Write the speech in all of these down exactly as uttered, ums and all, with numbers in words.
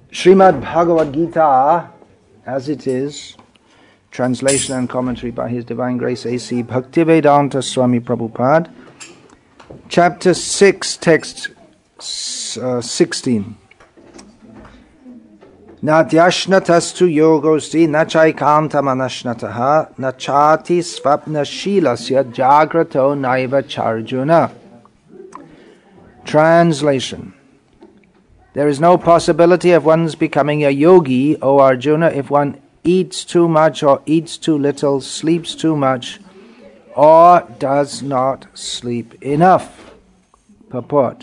Srimad Bhagavad Gita, as it is, translation and commentary by His Divine Grace A C Bhaktivedanta Swami Prabhupada, chapter six, text uh, sixteen. Natyashnatastu yogosti nachaikanta manashnataha nachati svapna shilasya jagrato naiva charjuna. Translation. There is no possibility of one's becoming a yogi, O Arjuna, if one eats too much or eats too little, sleeps too much, or does not sleep enough. Purport.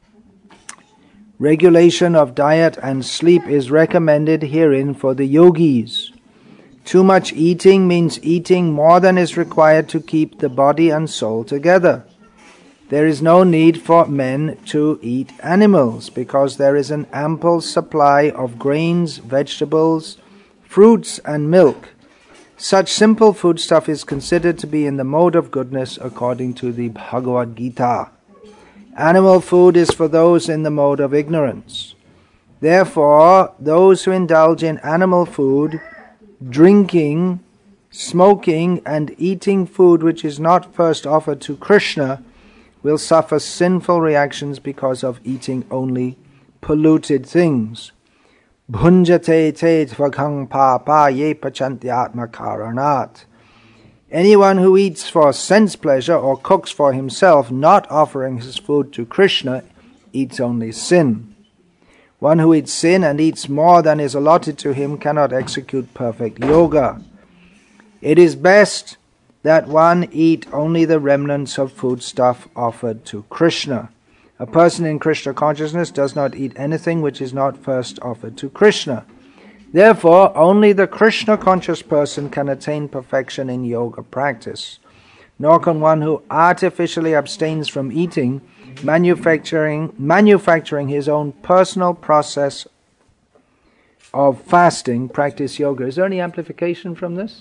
Regulation of diet and sleep is recommended herein for the yogis. Too much eating means eating more than is required to keep the body and soul together. There is no need for men to eat animals, because there is an ample supply of grains, vegetables, fruits and milk. Such simple foodstuff is considered to be in the mode of goodness according to the Bhagavad Gita. Animal food is for those in the mode of ignorance. Therefore, those who indulge in animal food, drinking, smoking, and eating food which is not first offered to Krishna will suffer sinful reactions because of eating only polluted things. Bhunjate te tvaghang papa ye pachantyatma karanat. Anyone who eats for sense pleasure or cooks for himself, not offering his food to Krishna, eats only sin. One who eats sin and eats more than is allotted to him cannot execute perfect yoga. It is best that one eat only the remnants of foodstuff offered to Krishna. A person in Krishna consciousness does not eat anything which is not first offered to Krishna. Therefore, only the Krishna conscious person can attain perfection in yoga practice. Nor can one who artificially abstains from eating, manufacturing, manufacturing his own personal process of fasting, practice yoga. Is there any amplification from this?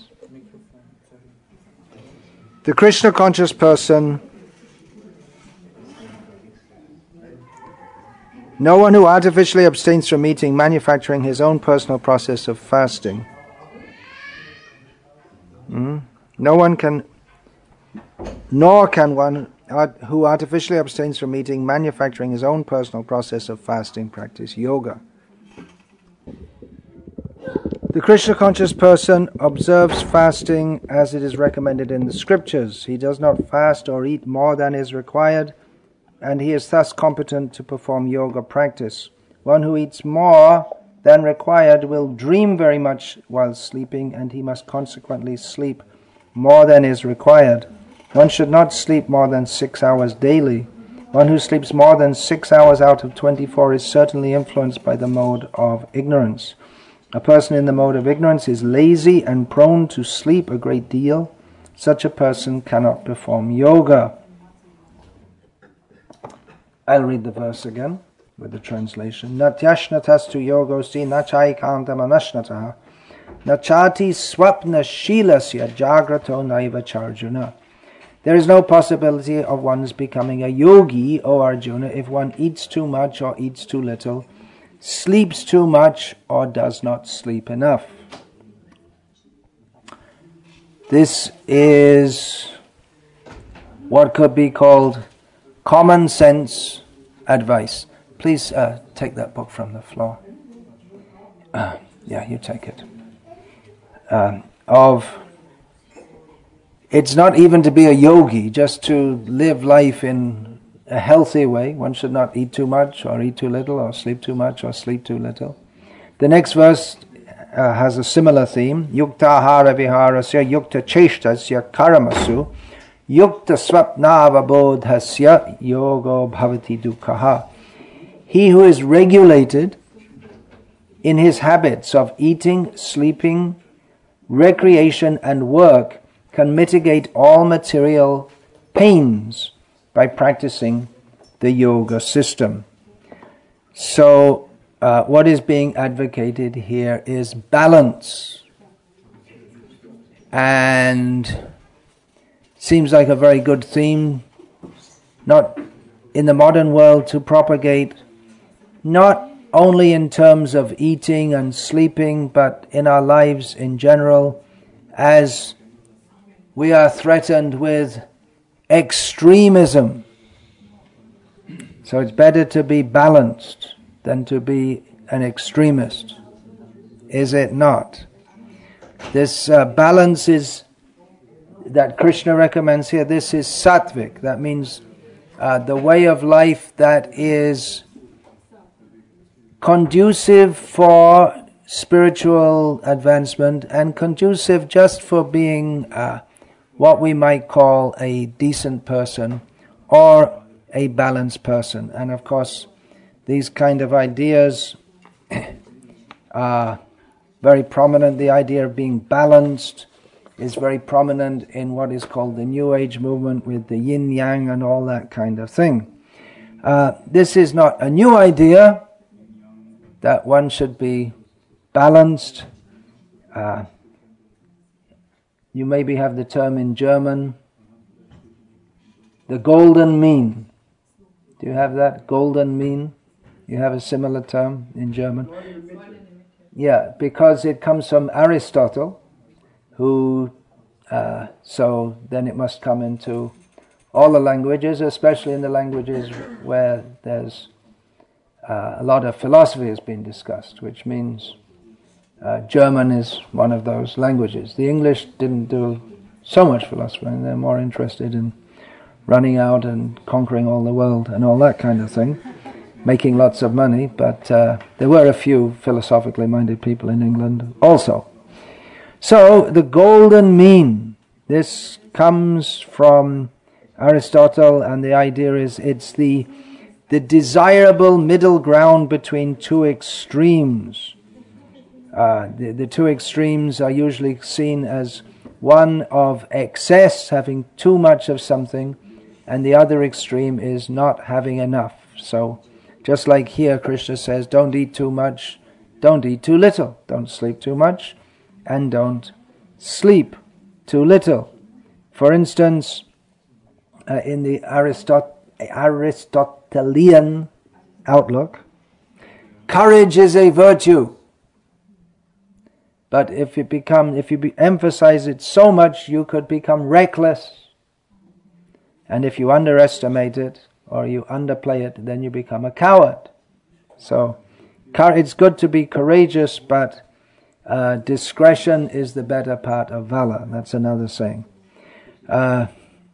The Krishna conscious person, no one who artificially abstains from eating, manufacturing his own personal process of fasting. Mm? No one can, nor can one who artificially abstains from eating, manufacturing his own personal process of fasting, practice yoga. The Krishna conscious person observes fasting as it is recommended in the scriptures. He does not fast or eat more than is required, and he is thus competent to perform yoga practice. One who eats more than required will dream very much while sleeping, and he must consequently sleep more than is required. One should not sleep more than six hours daily. One who sleeps more than six hours out of twenty-four is certainly influenced by the mode of ignorance. A person in the mode of ignorance is lazy and prone to sleep a great deal. Such a person cannot perform yoga. I'll read the verse again with the translation. Natyashnatastu yogosti nachaikanta manashnataha nachati swapna shilasya jagrato naiva charjuna. There is no possibility of one's becoming a yogi, O Arjuna, if one eats too much or eats too little, sleeps too much or does not sleep enough. This is what could be called common sense advice. Please uh, take that book from the floor. Uh, yeah, you take it. Uh, of it's not even to be a yogi, just to live life in a healthy way. One should not eat too much or eat too little, or sleep too much or sleep too little. The next verse uh, has a similar theme. Yukta ahara viharasya yukta cheshtasya karamasu yukta swapnavabodhasya yogo bhavati dukkaha. He who is regulated in his habits of eating, sleeping, recreation and work can mitigate all material pains by practicing the yoga system. So, uh, what is being advocated here is balance. And seems like a very good theme, not in the modern world, to propagate not only in terms of eating and sleeping, but in our lives in general, as we are threatened with extremism. So it's better to be balanced than to be an extremist, is it not? This uh, balance is, that Krishna recommends here, this is sattvic. That means uh, the way of life that is conducive for spiritual advancement and conducive just for being uh, what we might call a decent person or a balanced person. And of course, these kind of ideas are very prominent. The idea of being balanced is very prominent in what is called the New Age movement with the yin-yang and all that kind of thing. Uh, this is not a new idea, that one should be balanced. Uh, you maybe have the term in German, the golden mean. Do you have that, golden mean? You have a similar term in German? Yeah, because it comes from Aristotle, who, uh, so then it must come into all the languages, especially in the languages where there's uh, a lot of philosophy has been discussed, which means uh, German is one of those languages. The English didn't do so much philosophy, and they're more interested in running out and conquering all the world and all that kind of thing, making lots of money, but uh, there were a few philosophically minded people in England also. So, the golden mean, this comes from Aristotle, and the idea is it's the the desirable middle ground between two extremes. Uh, the, the two extremes are usually seen as one of excess, having too much of something, and the other extreme is not having enough. So, just like here, Krishna says, don't eat too much, don't eat too little, don't sleep too much, and don't sleep too little. For instance, uh, in the Aristot- Aristotelian outlook, courage is a virtue. But if it become, if you be, emphasize it so much, you could become reckless. And if you underestimate it, or you underplay it, then you become a coward. So, it's good to be courageous, but uh, discretion is the better part of valor. That's another saying. Uh,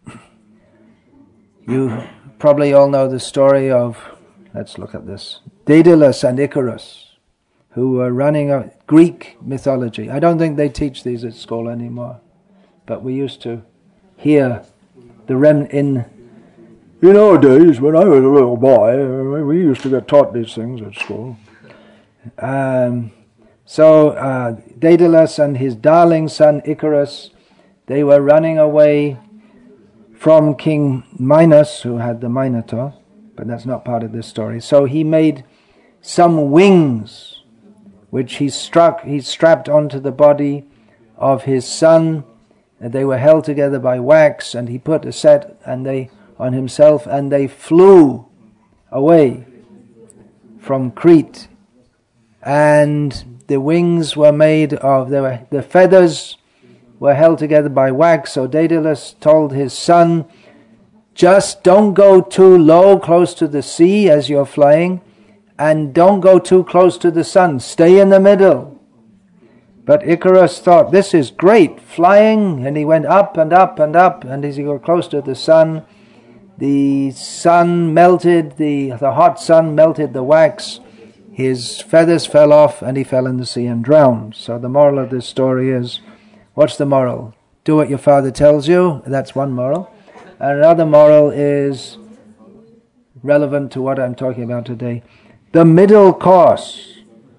you probably all know the story of, let's look at this, Daedalus and Icarus, who were running a Greek mythology. I don't think they teach these at school anymore, but we used to hear the rem in in our days when I was a little boy. We used to get taught these things at school. Um, so uh, Daedalus and his darling son Icarus, they were running away from King Minos, who had the Minotaur, but that's not part of this story. So he made some wings, which he struck, he strapped onto the body of his son. They were held together by wax, and he put a set and they on himself, and they flew away from Crete. And the wings were made of, they were, the feathers were held together by wax. So Daedalus told his son, just don't go too low close to the sea as you're flying, and don't go too close to the sun. Stay in the middle. But Icarus thought, this is great, flying, and he went up and up and up, and as he got close to the sun, the sun melted, the, the hot sun melted the wax, his feathers fell off, and he fell in the sea and drowned. So the moral of this story is, what's the moral? Do what your father tells you, that's one moral. And another moral is relevant to what I'm talking about today. The middle course.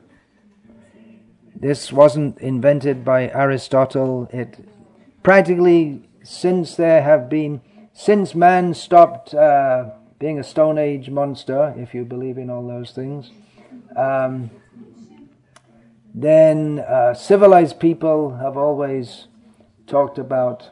This wasn't invented by Aristotle. It practically, since there have been, since man stopped uh, being a Stone Age monster, if you believe in all those things, um, then uh, civilized people have always talked about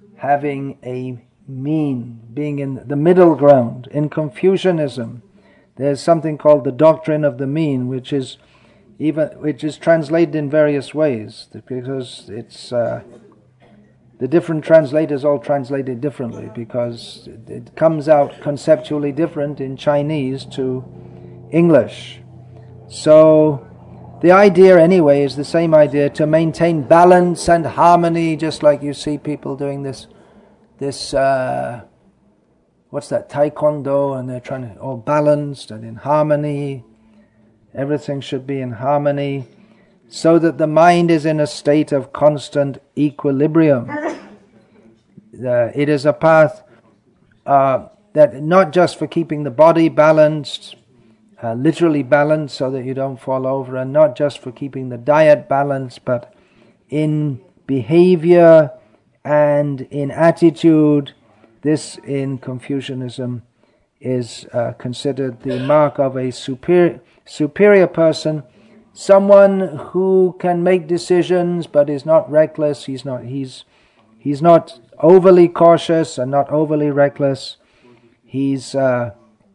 having a mean, being in the middle ground. In Confucianism, there's something called the doctrine of the mean, which is even which is translated in various ways, because it's uh, the different translators all translate it differently, because it comes out conceptually different in Chinese to English. So the idea anyway is the same idea, to maintain balance and harmony, just like you see people doing this this uh, what's that, taekwondo, and they're trying to all balanced and in harmony. Everything should be in harmony, so that the mind is in a state of constant equilibrium. Uh, it is a path uh, that not just for keeping the body balanced, uh, literally balanced so that you don't fall over, and not just for keeping the diet balanced, but in behavior and in attitude. This in Confucianism is uh, considered the mark of a superior superior person, someone who can make decisions but is not reckless. He's not he's he's not overly cautious and not overly reckless. He's uh,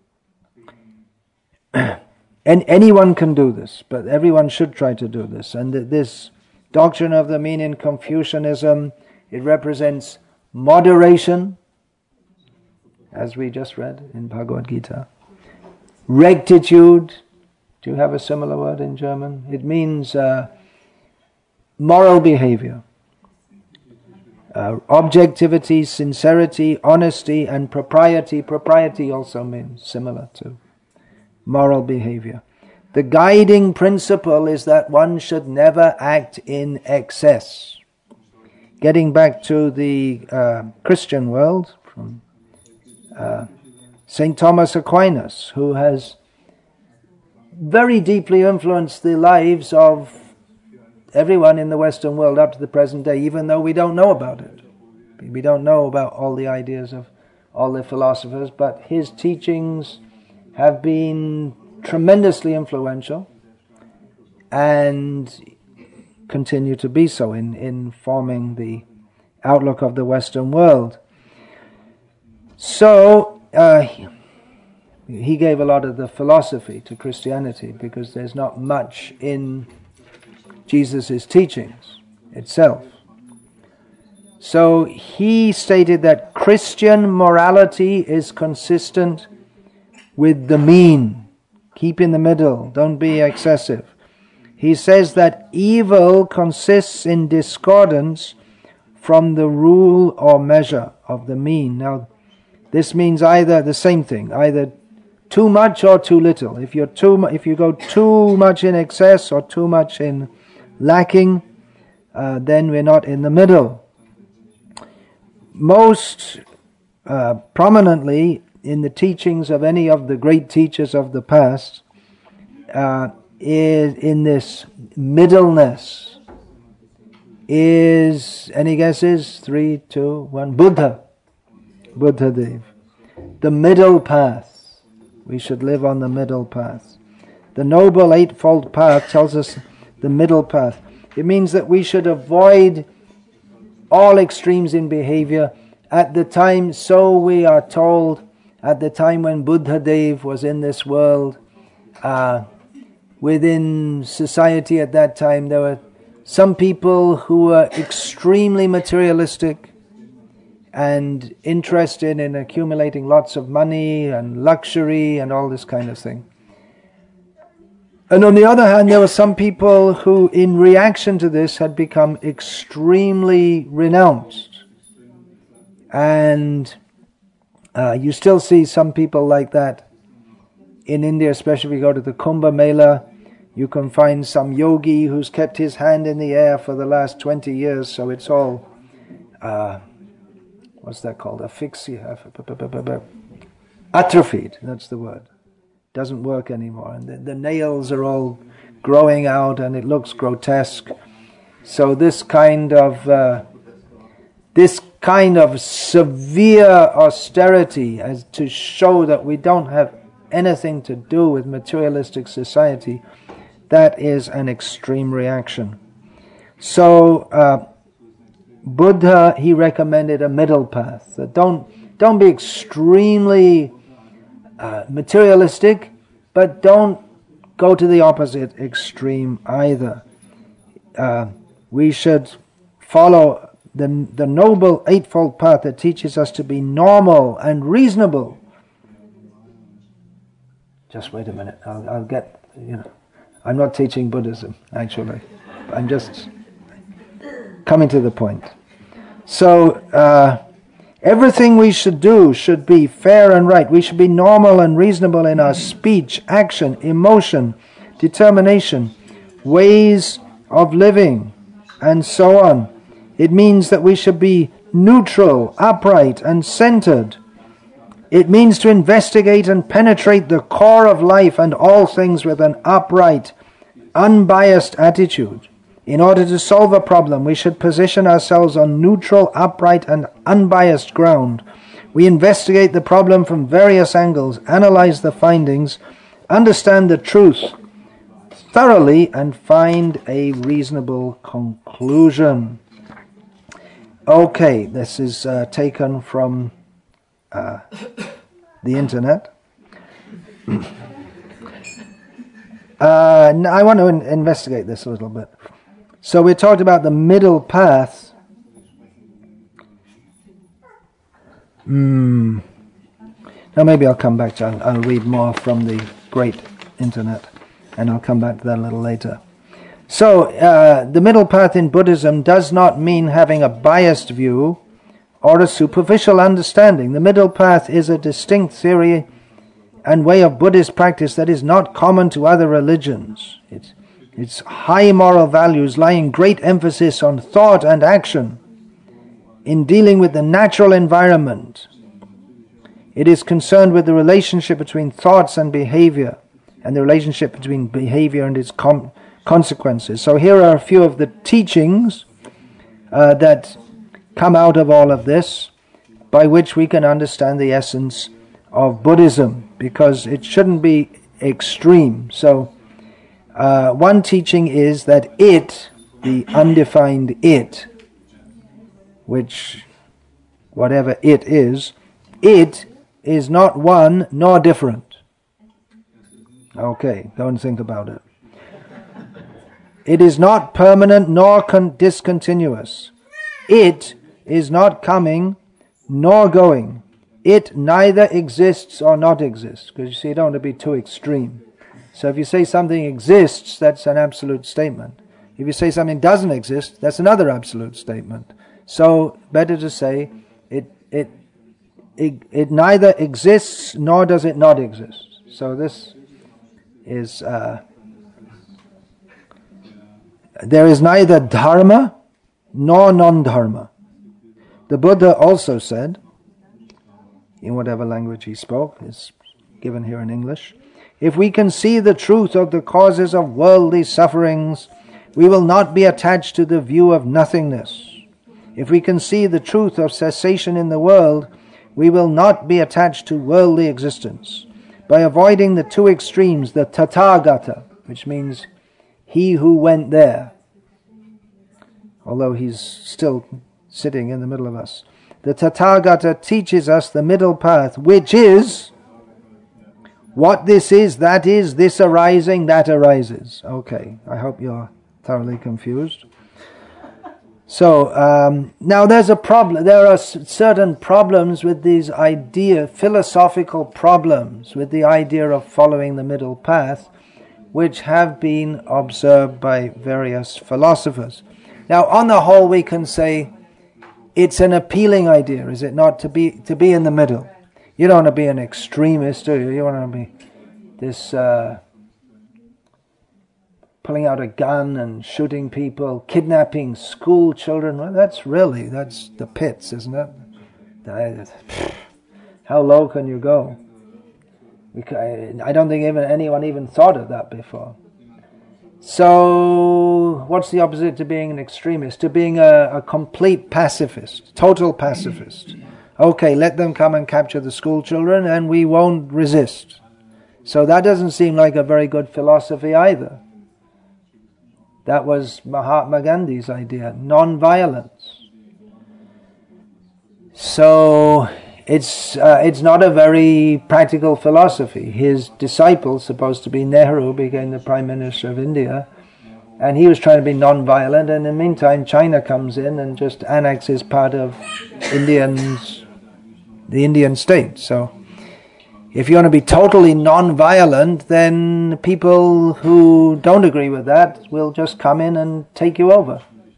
and anyone can do this, but everyone should try to do this. And th- this doctrine of the mean in Confucianism, it represents moderation, as we just read in Bhagavad Gita. Rectitude. Do you have a similar word in German? It means uh, moral behavior. Uh, objectivity, sincerity, honesty, and propriety. Propriety also means similar to moral behavior. The guiding principle is that one should never act in excess. Getting back to the uh, Christian world, from uh, Saint Thomas Aquinas, who has very deeply influenced the lives of everyone in the Western world up to the present day, even though we don't know about it. We don't know about all the ideas of all the philosophers, but his teachings have been tremendously influential and continue to be so in, in forming the outlook of the Western world. So, uh, he gave a lot of the philosophy to Christianity, because there's not much in Jesus' teachings itself. So he stated that Christian morality is consistent with the mean. Keep in the middle, don't be excessive. He says that evil consists in discordance from the rule or measure of the mean. Now, this means either the same thing, either too much or too little. If you're too, if you go too much in excess or too much in lacking, uh, then we're not in the middle. Most uh, prominently in the teachings of any of the great teachers of the past uh, is in this middleness. Is, any guesses? Three, two, one. Buddha. Buddha Dev. The middle path. We should live on the middle path. The Noble Eightfold Path tells us the middle path. It means that we should avoid all extremes in behavior. At the time, so we are told, at the time when Buddha Dev was in this world, uh, within society at that time, there were some people who were extremely materialistic and interested in accumulating lots of money and luxury and all this kind of thing. And on the other hand, there were some people who, in reaction to this, had become extremely renounced. And uh, you still see some people like that in India, especially if you go to the Kumbh Mela. You can find some yogi who's kept his hand in the air for the last twenty years, so it's all... Uh, What's that called? Asphyxia. Atrophied, that's the word. Doesn't work anymore. And the, the nails are all growing out and it looks grotesque. So this kind of uh, this kind of severe austerity, as to show that we don't have anything to do with materialistic society, that is an extreme reaction. So uh, Buddha, he recommended a middle path. That don't don't be extremely uh, materialistic, but don't go to the opposite extreme either. Uh, we should follow the, the noble Eightfold Path that teaches us to be normal and reasonable. Just wait a minute, I'll, I'll get, you know, I'm not teaching Buddhism, actually. I'm just coming to the point. So, uh, everything we should do should be fair and right. We should be normal and reasonable in our speech, action, emotion, determination, ways of living, and so on. It means that we should be neutral, upright, and centered. It means to investigate and penetrate the core of life and all things with an upright, unbiased attitude. In order to solve a problem, we should position ourselves on neutral, upright, and unbiased ground. We investigate the problem from various angles, analyze the findings, understand the truth thoroughly, and find a reasonable conclusion. Okay, this is uh, taken from uh, the internet. uh, I want to in- investigate this a little bit. So we talked about the middle path. Hmm. Now maybe I'll come back to I'll, I'll read more from the great internet, and I'll come back to that a little later. So uh, the middle path in Buddhism does not mean having a biased view or a superficial understanding. The middle path is a distinct theory and way of Buddhist practice that is not common to other religions. It's Its high moral values laying great emphasis on thought and action in dealing with the natural environment. It is concerned with the relationship between thoughts and behavior, and the relationship between behavior and its com- consequences. So here are a few of the teachings uh, that come out of all of this, by which we can understand the essence of Buddhism, because it shouldn't be extreme. So Uh, one teaching is that it, the undefined it, which, whatever it is, it is not one nor different. Okay, go and think about it. It is not permanent nor con- discontinuous. It is not coming nor going. It neither exists or not exists, because you see, you don't want to be too extreme. So if you say something exists, that's an absolute statement. If you say something doesn't exist, that's another absolute statement. So better to say it it it, it neither exists nor does it not exist. So this is uh, there is neither dharma nor non-dharma. The Buddha also said, in whatever language he spoke, is given here in English, if we can see the truth of the causes of worldly sufferings, we will not be attached to the view of nothingness. If we can see the truth of cessation in the world, we will not be attached to worldly existence. By avoiding the two extremes, the Tathagata, which means he who went there, although he's still sitting in the middle of us, the Tathagata teaches us the middle path, which is what this is, that is, this arising, that arises. Okay, I hope you're thoroughly confused. So, um, now there's a problem, there are s- certain problems with these idea, philosophical problems with the idea of following the middle path, which have been observed by various philosophers. Now, on the whole, we can say it's an appealing idea, is it not, to be to be in the middle? You don't want to be an extremist, do you? You want to be this uh, pulling out a gun and shooting people, kidnapping school children. Well, that's really, that's the pits, isn't it? How low can you go? We can, I don't think even anyone even thought of that before. So, what's the opposite to being an extremist? To being a, a complete pacifist, total pacifist. Okay, let them come and capture the school children and we won't resist. So that doesn't seem like a very good philosophy either. That was Mahatma Gandhi's idea, non-violence. So it's uh, it's not a very practical philosophy. His disciple, supposed to be Nehru, became the Prime Minister of India, and he was trying to be non-violent, and in the meantime China comes in and just annexes part of Indians, the Indian state. So if you want to be totally non-violent, then people who don't agree with that will just come in and take you over.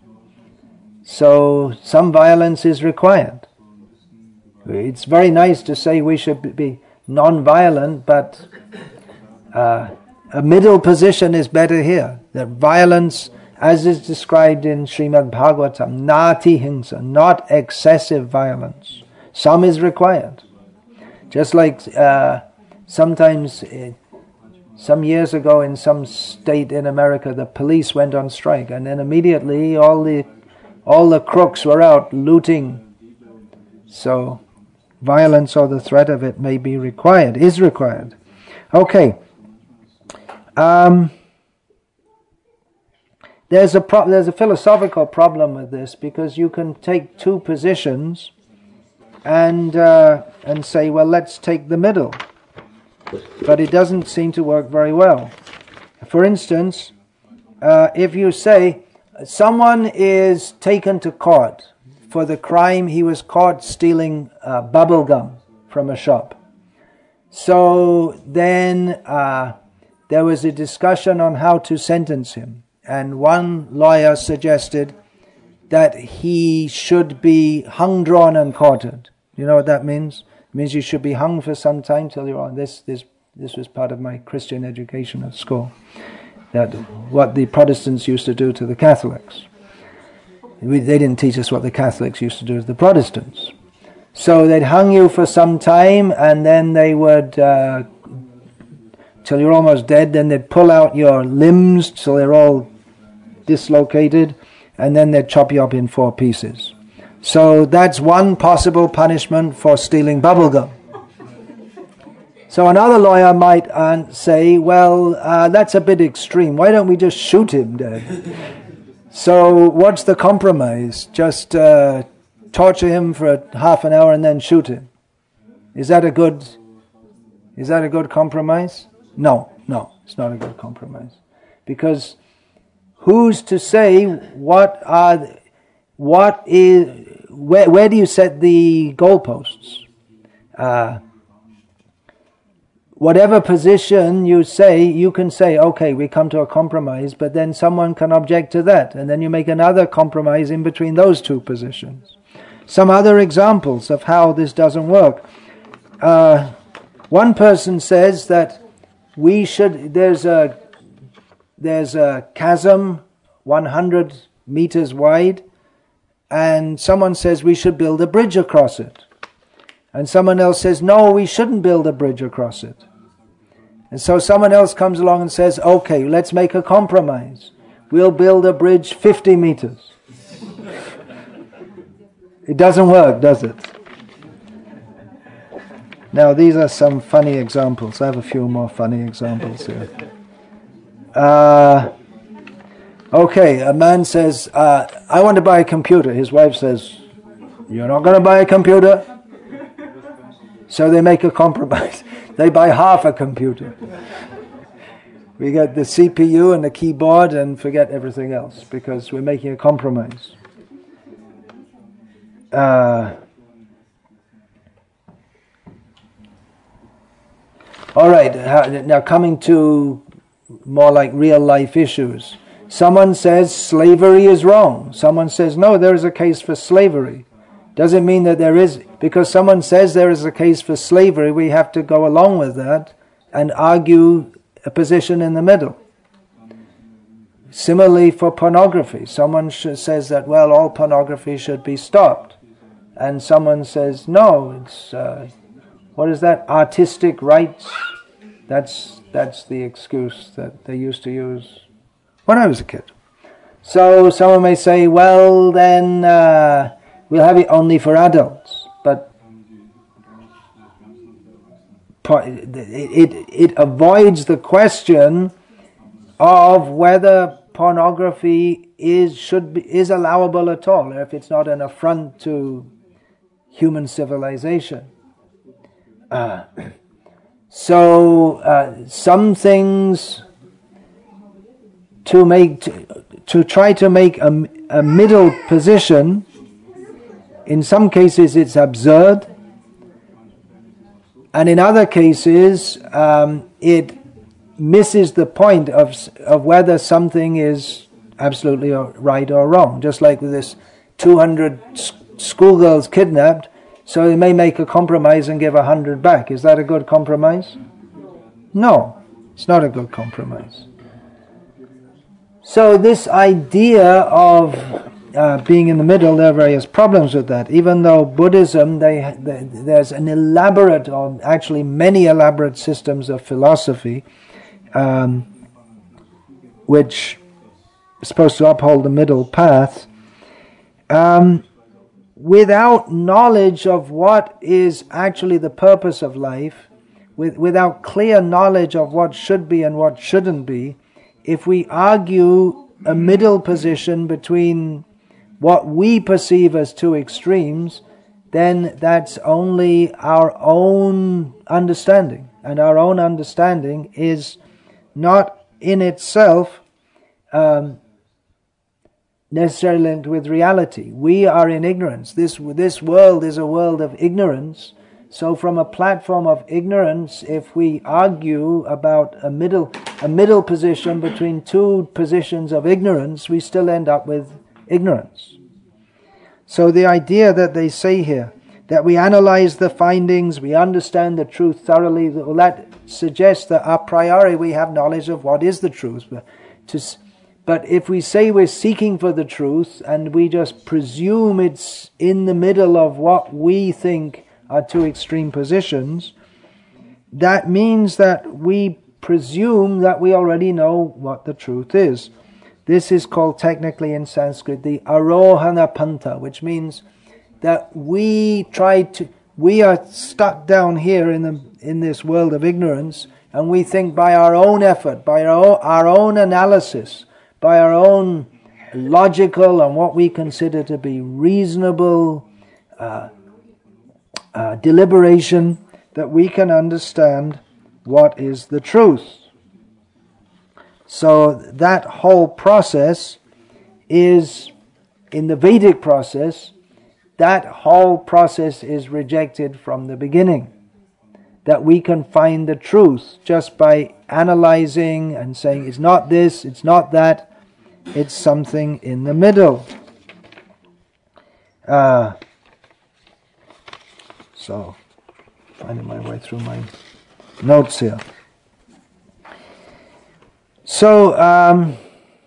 So some violence is required. It's very nice to say we should be non-violent, but uh, a middle position is better here. That violence, as is described in Srimad Bhagavatam, nati hingsa, not excessive violence. Some is required. Just like uh, sometimes, uh, some years ago in some state in America, the police went on strike, and then immediately all the all the crooks were out looting. So violence or the threat of it may be required, is required. Okay. Um, there's a pro- there's a philosophical problem with this, because you can take two positions and uh, and say, well, let's take the middle, but it doesn't seem to work very well. For instance, uh, if you say someone is taken to court for the crime he was caught stealing uh, bubble gum from a shop, so then uh, there was a discussion on how to sentence him, and one lawyer suggested that he should be hung, drawn, and quartered. You know what that means? It means you should be hung for some time till you're on. This, this, this was part of my Christian education at school. That what the Protestants used to do to the Catholics. We, they didn't teach us what the Catholics used to do to the Protestants. So they'd hung you for some time, and then they would, uh, till you're almost dead, then they'd pull out your limbs till they're all dislocated, and then they'd chop you up in four pieces. So that's one possible punishment for stealing bubblegum. So another lawyer might uh, say, well, uh, that's a bit extreme. Why don't we just shoot him dead? So what's the compromise? Just uh, torture him for half an hour and then shoot him? Is that a good, is that a good compromise? No, no, it's not a good compromise. Because who's to say what are, the, what is, where, where do you set the goalposts? Uh, whatever position you say, you can say, okay, we come to a compromise, but then someone can object to that, and then you make another compromise in between those two positions. Some other examples of how this doesn't work. Uh, one person says that we should, there's a, there's a chasm one hundred meters wide, and someone says we should build a bridge across it. And someone else says, no, we shouldn't build a bridge across it. And so someone else comes along and says, okay, let's make a compromise. We'll build a bridge fifty meters. It doesn't work, does it? Now, these are some funny examples. I have a few more funny examples here. Uh, okay, a man says, uh, I want to buy a computer. His wife says, you're not going to buy a computer? So they make a compromise. They buy half a computer. We get the C P U and the keyboard and forget everything else because we're making a compromise. Uh, all right, now coming to more like real life issues. Someone says slavery is wrong. Someone says, no, there is a case for slavery. Doesn't mean that there is, because someone says there is a case for slavery, we have to go along with that and argue a position in the middle. Similarly for pornography, someone sh- says that, well, all pornography should be stopped. And someone says, no, it's, uh, what is that, artistic rights? That's, that's the excuse that they used to use when I was a kid. So someone may say, well, then uh, we'll have it only for adults. But it, it, it avoids the question of whether pornography is should be, is allowable at all, if it's not an affront to human civilization. Uh, so uh, some things to make to, to try to make a, a middle position, in some cases it's absurd, and in other cases um, it misses the point of of whether something is absolutely right or wrong. Just like with this two hundred schoolgirls kidnapped, so they may make a compromise and give a hundred back. Is that a good compromise? No, it's not a good compromise. So this idea of uh, being in the middle, there are various problems with that. Even though Buddhism, they, they, there's an elaborate, or actually many elaborate systems of philosophy, um, which is supposed to uphold the middle path. Um, without knowledge of what is actually the purpose of life, with, without clear knowledge of what should be and what shouldn't be, if we argue a middle position between what we perceive as two extremes, then that's only our own understanding. And our own understanding is not in itself um, necessarily linked with reality. We are in ignorance. This this world is a world of ignorance. So from a platform of ignorance, if we argue about a middle a middle position between two positions of ignorance, we still end up with ignorance. So the idea that they say here, that we analyze the findings, we understand the truth thoroughly, well, that suggests that a priori we have knowledge of what is the truth. But to But if we say we're seeking for the truth and we just presume it's in the middle of what we think are two extreme positions, that means that we presume that we already know what the truth is. This is called technically in Sanskrit the Arohana Pantha, which means that we try to, we are stuck down here in the in this world of ignorance, and we think by our own effort, by our, our own analysis, by our own logical and what we consider to be reasonable uh, uh, deliberation, that we can understand what is the truth. So that whole process is, in the Vedic process, that whole process is rejected from the beginning. That we can find the truth just by analyzing and saying it's not this, it's not that, it's something in the middle. Uh, so, finding my way through my notes here. So, um,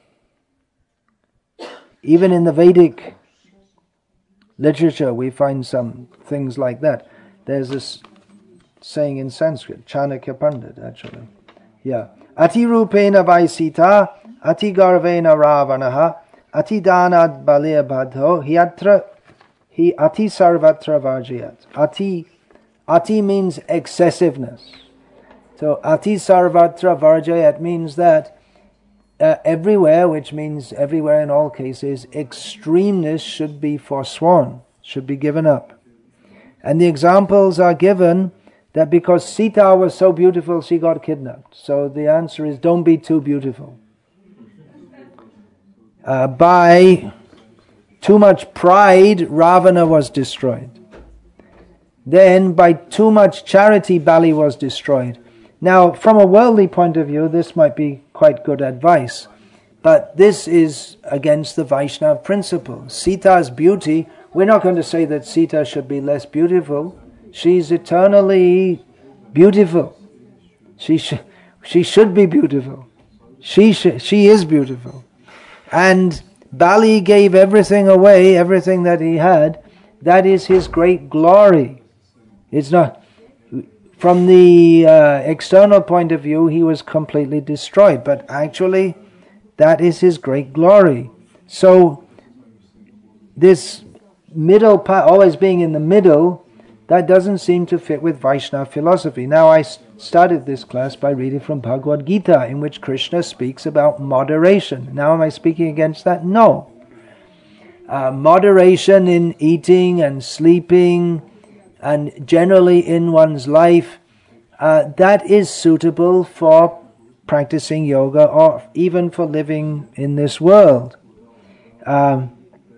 even in the Vedic literature, we find some things like that. There's this saying in Sanskrit, Chanakya Pandit, actually. Yeah. Ati rupena vaisita, ati garvena ravanaha, ati danad balir badho, hiatra, hi ati sarvatra varjiyat. Ati, ati means excessiveness. So ati sarvatra varjayat means that uh, everywhere, which means everywhere in all cases, extremeness should be forsworn, should be given up. And the examples are given that because Sita was so beautiful, she got kidnapped. So the answer is, don't be too beautiful. Uh, by too much pride, Ravana was destroyed. Then by too much charity, Bali was destroyed. Now, from a worldly point of view, this might be quite good advice, but this is against the Vaishnava principle. Sita's beauty, we're not going to say that Sita should be less beautiful. She's eternally beautiful. She sh- she should be beautiful. She sh- she is beautiful. And Bali gave everything away, everything that he had. That is his great glory. It's not, from the uh, external point of view, he was completely destroyed. But actually, that is his great glory. So, this middle part, always being in the middle, that doesn't seem to fit with Vaishnava philosophy. Now, I started this class by reading from Bhagavad Gita, in which Krishna speaks about moderation. Now, am I speaking against that? No. Uh, moderation in eating and sleeping, and generally in one's life, uh, that is suitable for practicing yoga or even for living in this world. Um,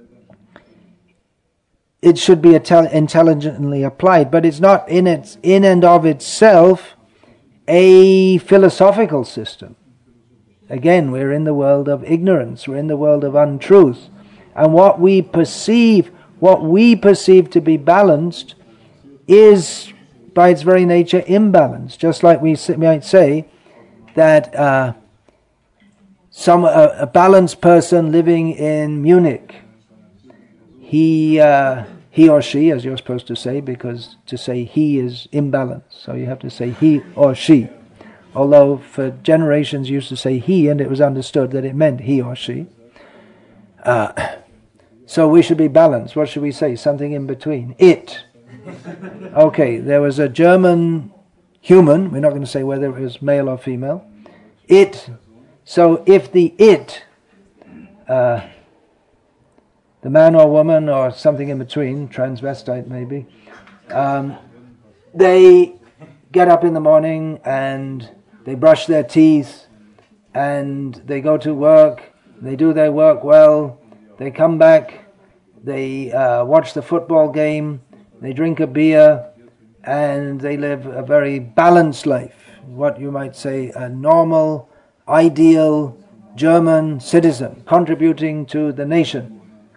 it should be intel- intelligently applied, but it's not in its in and of itself a philosophical system. Again, we're in the world of ignorance, we're in the world of untruth, and what we perceive, what we perceive to be balanced, is by its very nature imbalanced. Just like we might say that uh, some a, a balanced person living in Munich, he uh, he or she, as you're supposed to say, because to say he is imbalanced, so you have to say he or she. Although for generations used to say he, and it was understood that it meant he or she. Uh, so we should be balanced. What should we say? Something in between. It. Okay, there was a German human, we're not going to say whether it was male or female. It. So if the it, uh, the man or woman or something in between, transvestite maybe, um, they get up in the morning and they brush their teeth and they go to work, they do their work well, they come back, they uh, watch the football game, they drink a beer, and they live a very balanced life, what you might say a normal, ideal German citizen, contributing to the nation.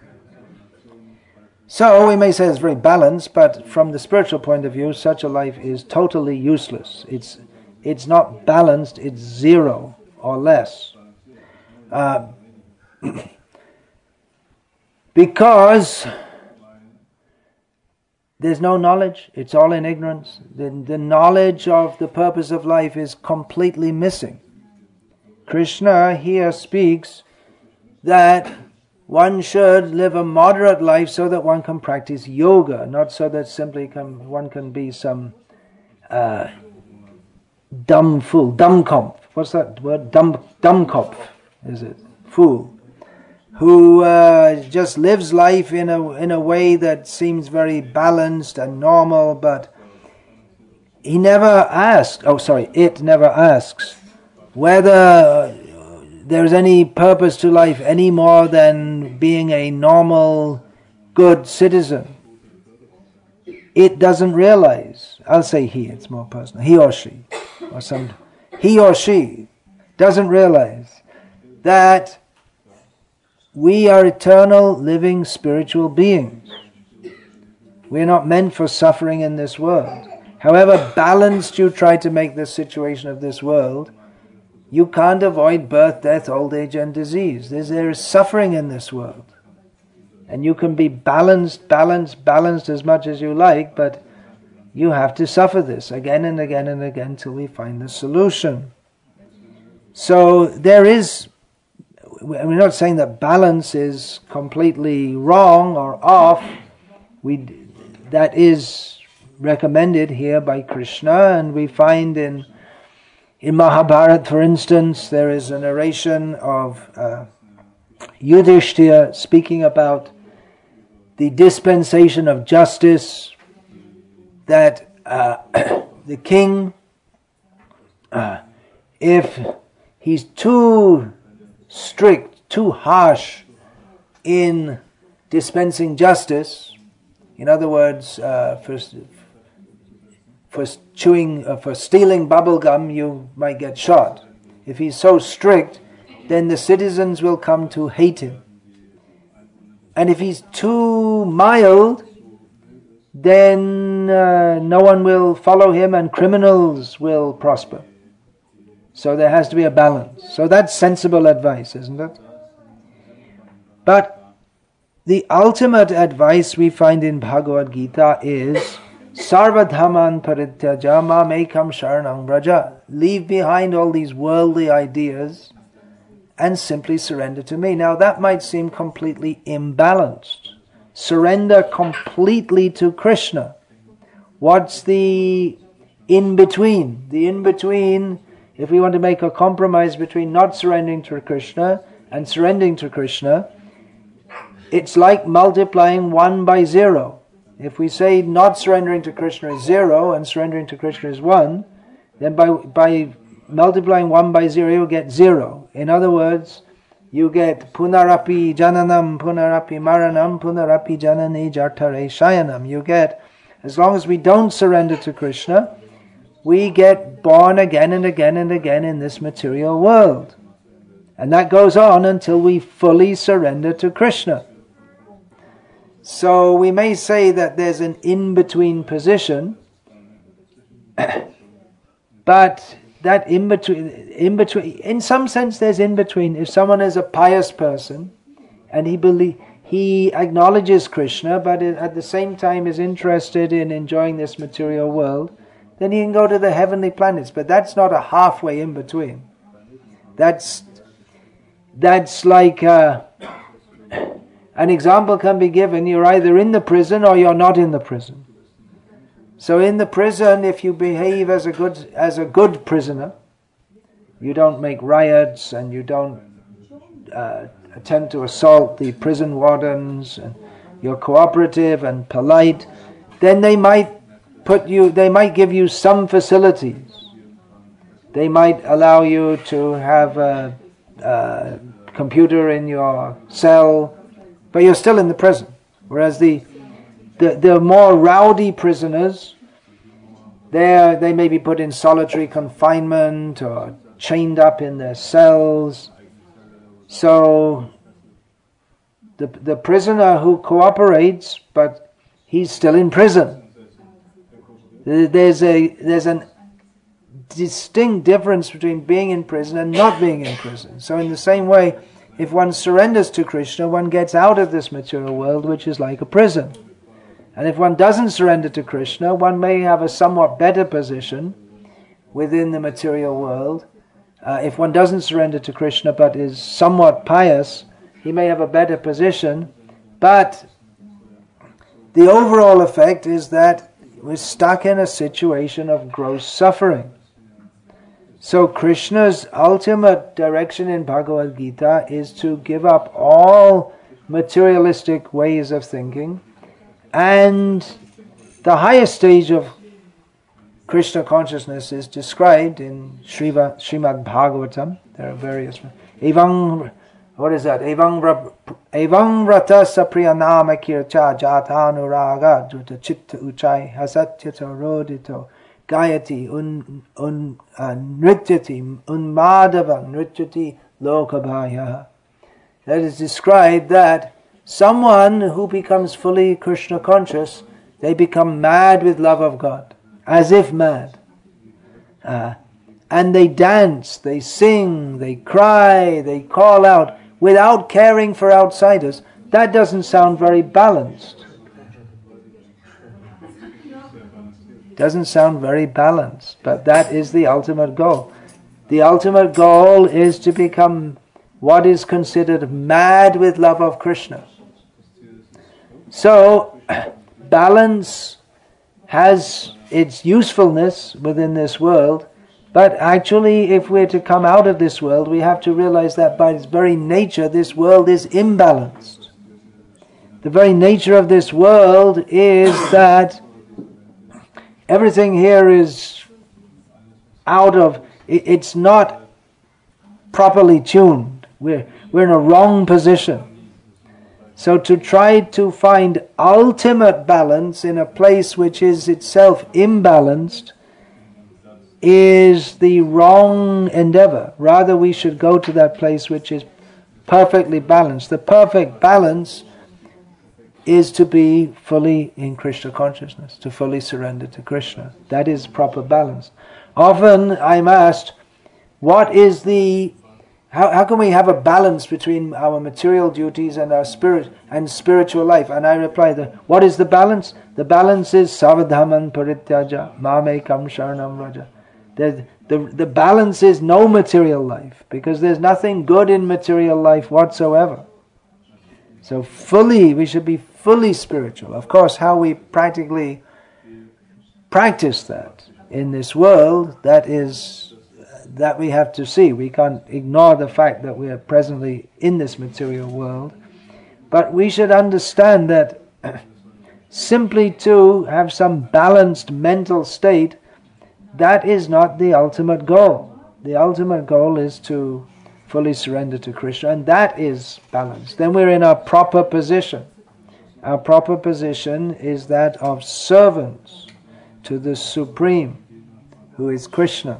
So we may say it's very balanced, but from the spiritual point of view, such a life is totally useless. It's it's not balanced, it's zero or less. Uh, because there's no knowledge, it's all in ignorance. The, the knowledge of the purpose of life is completely missing. Krishna here speaks that one should live a moderate life so that one can practice yoga, not so that simply can, one can be some uh, dumb fool, dummkopf. What's that word? Dumb, dummkopf, is it? Fool. Who uh, just lives life in a in a way that seems very balanced and normal, but he never asks, oh sorry, it never asks whether there's any purpose to life any more than being a normal, good citizen. It doesn't realize, I'll say he, it's more personal, he or she, or some, he or she doesn't realize that we are eternal, living, spiritual beings. We're not meant for suffering in this world. However balanced you try to make the situation of this world, you can't avoid birth, death, old age and disease. There's, there is suffering in this world. And you can be balanced, balanced, balanced as much as you like, but you have to suffer this again and again and again till we find the solution. So there is, we're not saying that balance is completely wrong or off. We, that is recommended here by Krishna, and we find in In Mahabharata, for instance, there is a narration of uh, Yudhishthira speaking about the dispensation of justice, that uh, the king, uh, if he's too strict, too harsh in dispensing justice, in other words, uh, for For chewing, uh, for stealing bubble gum, you might get shot. If he's so strict, then the citizens will come to hate him. And if he's too mild, then uh, no one will follow him and criminals will prosper. So there has to be a balance. So that's sensible advice, isn't it? But the ultimate advice we find in Bhagavad Gita is Sarvadhaman parityaja mamekam sharanam vraja. Leave behind all these worldly ideas and simply surrender to me. Now that might seem completely imbalanced. Surrender completely to Krishna. What's the in-between? The in-between, if we want to make a compromise between not surrendering to Krishna and surrendering to Krishna, it's like multiplying one by zero. If we say not surrendering to Krishna is zero and surrendering to Krishna is one, then by by multiplying one by zero, you get zero. In other words, you get punarapi jananam, punarapi maranam, punarapi janani jartare shayanam. You get, as long as we don't surrender to Krishna, we get born again and again and again in this material world. And that goes on until we fully surrender to Krishna. So we may say that there's an in-between position, but that in-between, in-between, in some sense there's in-between. If someone is a pious person, and he believe, he acknowledges Krishna, but at the same time is interested in enjoying this material world, then he can go to the heavenly planets. But that's not a halfway in between. That's that's like uh, an example can be given. You're either in the prison or you're not in the prison. So in the prison, if you behave as a good as a good prisoner, you don't make riots and you don't uh, attempt to assault the prison wardens, and you're cooperative and polite, then they might put you. They might give you some facilities. They might allow you to have a, a computer in your cell, but you're still in the prison. Whereas the The, the more rowdy prisoners, they they may be put in solitary confinement or chained up in their cells. So the the prisoner who cooperates, but he's still in prison. There's a there's a distinct difference between being in prison and not being in prison. So in the same way, if one surrenders to Krishna, one gets out of this material world, which is like a prison. And if one doesn't surrender to Krishna, one may have a somewhat better position within the material world. Uh, if one doesn't surrender to Krishna but is somewhat pious, he may have a better position. But the overall effect is that we're stuck in a situation of gross suffering. So Krishna's ultimate direction in Bhagavad Gita is to give up all materialistic ways of thinking. And the highest stage of Krishna consciousness is described in Sriva, Srimad Bhagavatam. There are various. Evang, what is that? Evang Evang Rata Sapriyanama Kircha Jatanuraga Juta Chitta Uchai Hasatyata Rodito Gayati Un Un Nrityati Unmadava Nrityati Lokabhaya. That is described that someone who becomes fully Krishna conscious, they become mad with love of God, as if mad. Uh, and they dance, they sing, they cry, they call out without caring for outsiders. That doesn't sound very balanced. Doesn't sound very balanced, but that is the ultimate goal. The ultimate goal is to become what is considered mad with love of Krishna. So, balance has its usefulness within this world, but actually if we're to come out of this world, we have to realize that by its very nature, this world is imbalanced. The very nature of this world is that everything here is out of, it's not properly tuned. We're, we're in a wrong position. So to try to find ultimate balance in a place which is itself imbalanced is the wrong endeavor. Rather, we should go to that place which is perfectly balanced. The perfect balance is to be fully in Krishna consciousness, to fully surrender to Krishna. That is proper balance. Often I'm asked, what is the How, how can we have a balance between our material duties and our spirit and spiritual life? And I reply, that what is the balance? The balance is savadhaman parityaja mamekam sharanam raja. The, the, the balance is no material life, because there's nothing good in material life whatsoever. So fully, we should be fully spiritual. Of course, how we practically practice that in this world, that is that we have to see. We can't ignore the fact that we are presently in this material world. But we should understand that simply to have some balanced mental state, that is not the ultimate goal. The ultimate goal is to fully surrender to Krishna, and that is balance. Then we're in a proper position. Our proper position is that of servants to the Supreme, who is Krishna.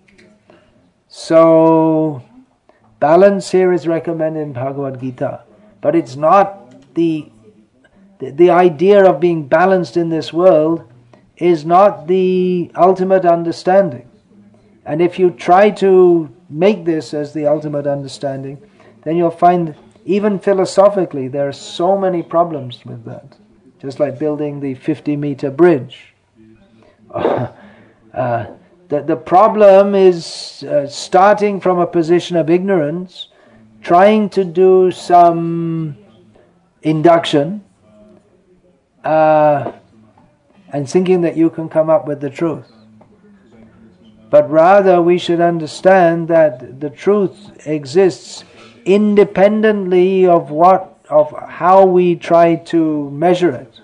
So, balance here is recommended in Bhagavad Gita, but it's not the, the the idea of being balanced in this world is not the ultimate understanding. And if you try to make this as the ultimate understanding, then you'll find, even philosophically, there are so many problems with that. Just like building the fifty meter bridge. uh, the, the problem is uh, starting from a position of ignorance, trying to do some induction, uh, and thinking that you can come up with the truth. But rather we should understand that the truth exists independently of what, of how we try to measure it.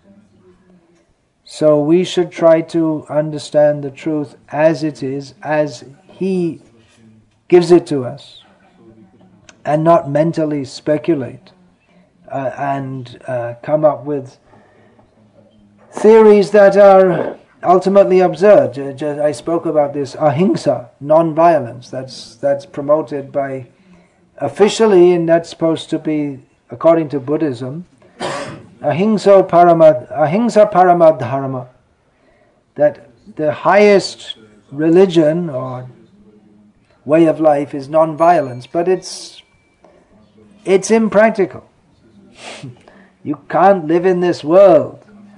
So we should try to understand the truth as it is, as He gives it to us, and not mentally speculate uh, and uh, come up with theories that are ultimately absurd. I spoke about this ahimsa, non-violence. That's that's promoted by officially, and that's supposed to be, according to Buddhism, ahimsa paramad ahimsa paramadharma. That the highest religion or way of life is non-violence, but it's it's impractical. You can't live in this world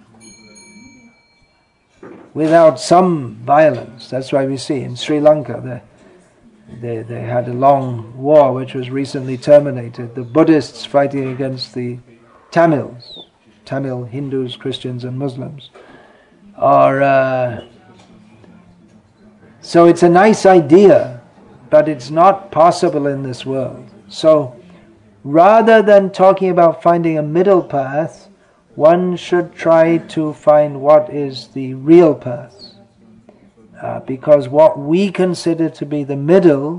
without some violence. That's why we see in Sri Lanka, they, they, they had a long war which was recently terminated. The Buddhists fighting against the Tamils, Tamil Hindus, Christians and Muslims. Or, uh, so it's a nice idea, but it's not possible in this world. So rather than talking about finding a middle path, one should try to find what is the real path. Uh, because what we consider to be the middle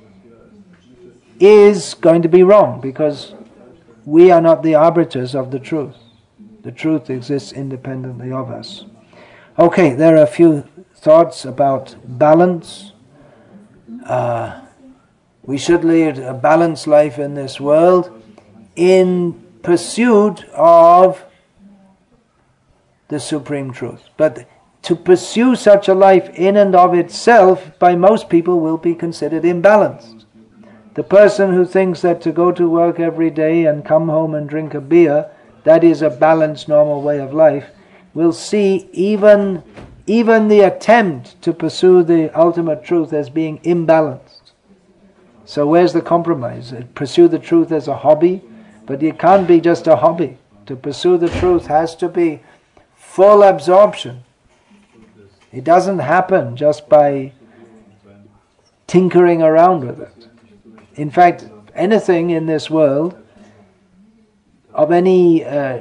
is going to be wrong, because we are not the arbiters of the truth. The truth exists independently of us. Okay, there are a few thoughts about balance. Uh, we should lead a balanced life in this world in pursuit of the supreme truth. But to pursue such a life in and of itself, by most people, will be considered imbalanced. The person who thinks that to go to work every day and come home and drink a beer, that is a balanced, normal way of life, will see even, even the attempt to pursue the ultimate truth as being imbalanced. So where's the compromise? Pursue the truth as a hobby, but it can't be just a hobby. To pursue the truth has to be full absorption. It doesn't happen just by tinkering around with it. In fact, anything in this world, of any uh,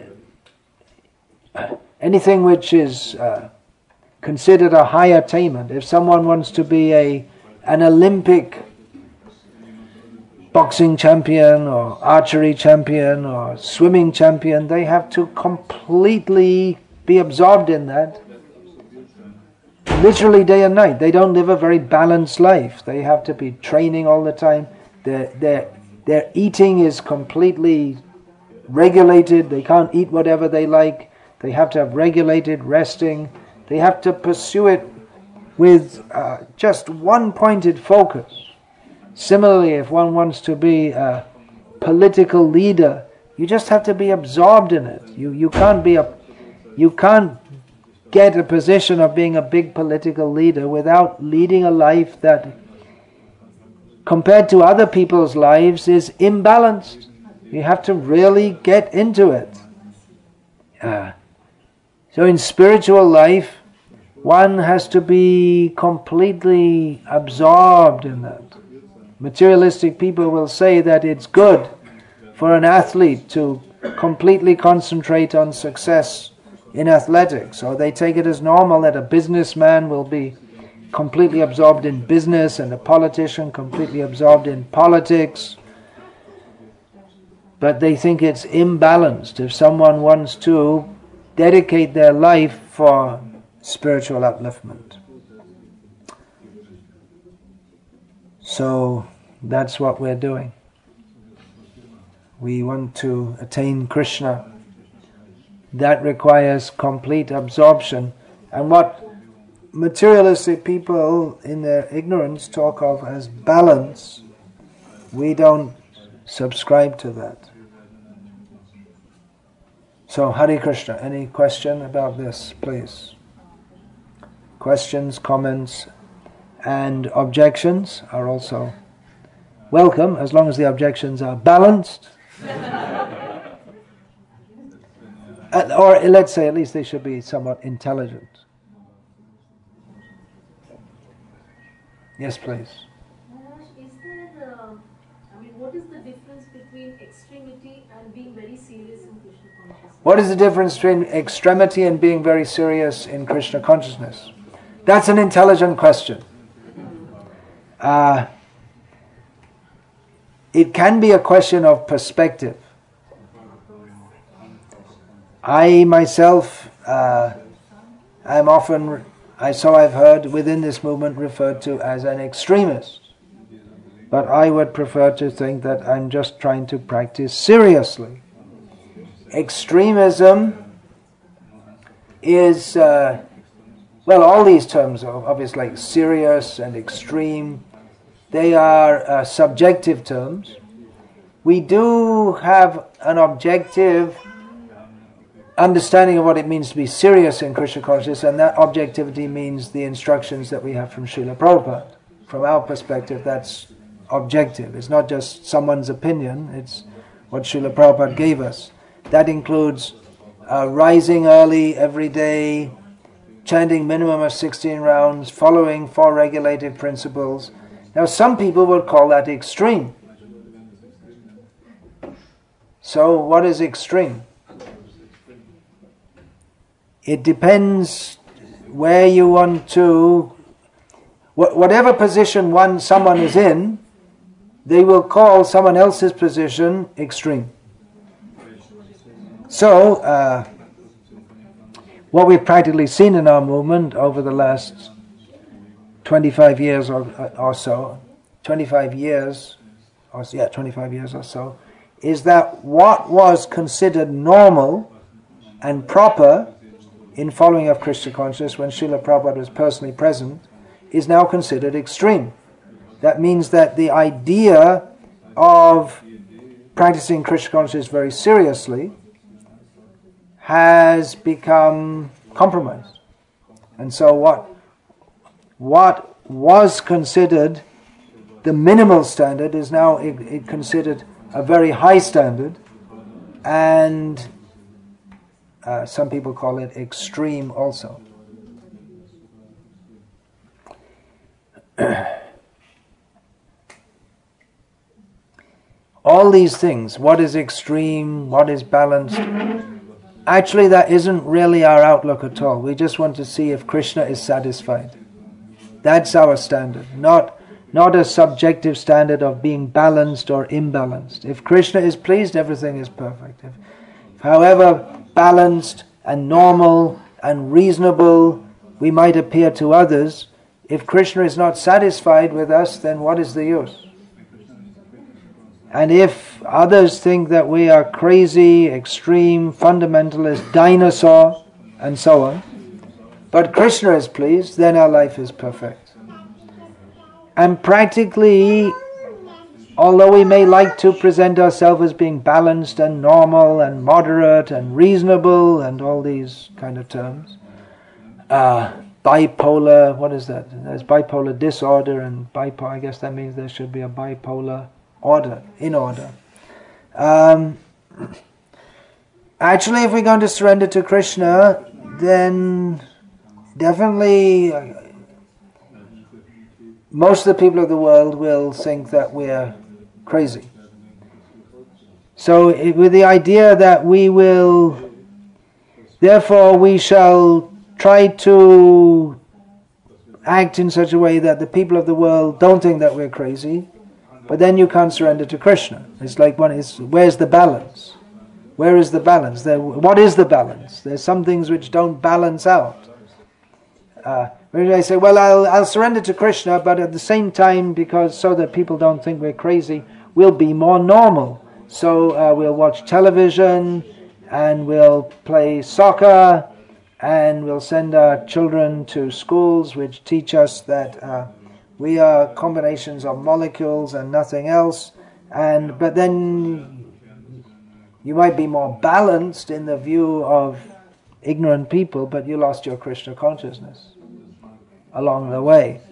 anything which is uh, considered a high attainment, if someone wants to be a an Olympic boxing champion or archery champion or swimming champion, they have to completely be absorbed in that, literally day and night. They don't live a very balanced life. They have to be training all the time. Their, their, their eating is completely regulated. They can't eat whatever they like. They have to have regulated resting. They have to pursue it with uh, just one-pointed focus. Similarly, if one wants to be a political leader, you just have to be absorbed in it. You you can't be a you can't get a position of being a big political leader without leading a life that, compared to other people's lives, is imbalanced. You have to really get into it. Uh, so in spiritual life, one has to be completely absorbed in that. Materialistic people will say that it's good for an athlete to completely concentrate on success in athletics, or they take it as normal that a businessman will be completely absorbed in business and a politician completely absorbed in politics. But they think it's imbalanced if someone wants to dedicate their life for spiritual upliftment. So that's what we're doing. We want to attain Krishna. That requires complete absorption. And what materialistic people in their ignorance talk of as balance, we don't subscribe to that. So Hare Krishna, any question about this, please? Questions, comments, and objections are also welcome, as long as the objections are balanced. uh, or let's say at least they should be somewhat intelligent. Yes, please. Is there, uh, I mean, what is the difference between extremity and being very serious in Krishna consciousness? What is the difference between extremity and being very serious in Krishna consciousness? That's an intelligent question. Uh, it can be a question of perspective. I myself uh, am often, I so I've heard within this movement referred to as an extremist. But I would prefer to think that I'm just trying to practice seriously. Extremism is, uh, well, all these terms are obviously like serious and extreme. They are uh, subjective terms. We do have an objective understanding of what it means to be serious in Krishna consciousness, and that objectivity means the instructions that we have from Srila Prabhupada. From our perspective, that's objective. It's not just someone's opinion, it's what Srila Prabhupada gave us. That includes uh, rising early every day, chanting minimum of sixteen rounds, following four regulated principles. Now some people would call that extreme. So what is extreme? It depends where you want to, wh- whatever position one someone is in, they will call someone else's position extreme. So, uh, what we've practically seen in our movement over the last twenty-five years or, or so, twenty-five years, or yeah, twenty-five years or so, is that what was considered normal and proper in following of Krishna consciousness when Srila Prabhupada was personally present is now considered extreme. That means that the idea of practicing Krishna consciousness very seriously has become compromised. And so what what was considered the minimal standard is now it, it considered a very high standard, and uh, some people call it extreme also. All these things, what is extreme, what is balanced, actually that isn't really our outlook at all. We just want to see if Krishna is satisfied. That's our standard, not not a subjective standard of being balanced or imbalanced. If Krishna is pleased, everything is perfect. If, if however balanced and normal and reasonable we might appear to others, if Krishna is not satisfied with us, then what is the use? And if others think that we are crazy, extreme, fundamentalist, dinosaur, and so on, but Krishna is pleased, then our life is perfect. And practically, although we may like to present ourselves as being balanced and normal and moderate and reasonable and all these kind of terms, uh, bipolar, what is that? There's bipolar disorder and bipolar, I guess that means there should be a bipolar order, in order. Um, actually, if we're going to surrender to Krishna, then definitely uh, most of the people of the world will think that we're crazy. So it, with the idea that we will Therefore, we shall try to act in such a way that the people of the world don't think that we're crazy, but then you can't surrender to Krishna. It's like, one is, where's the balance? Where is the balance? There, what is the balance? There's some things which don't balance out. Uh, when I say, well, I'll, I'll surrender to Krishna, but at the same time, because so that people don't think we're crazy, we'll be more normal. So uh, we'll watch television, and we'll play soccer, and we'll send our children to schools which teach us that uh, we are combinations of molecules and nothing else. And but then you might be more balanced in the view of ignorant people, but you lost your Krishna consciousness along the way.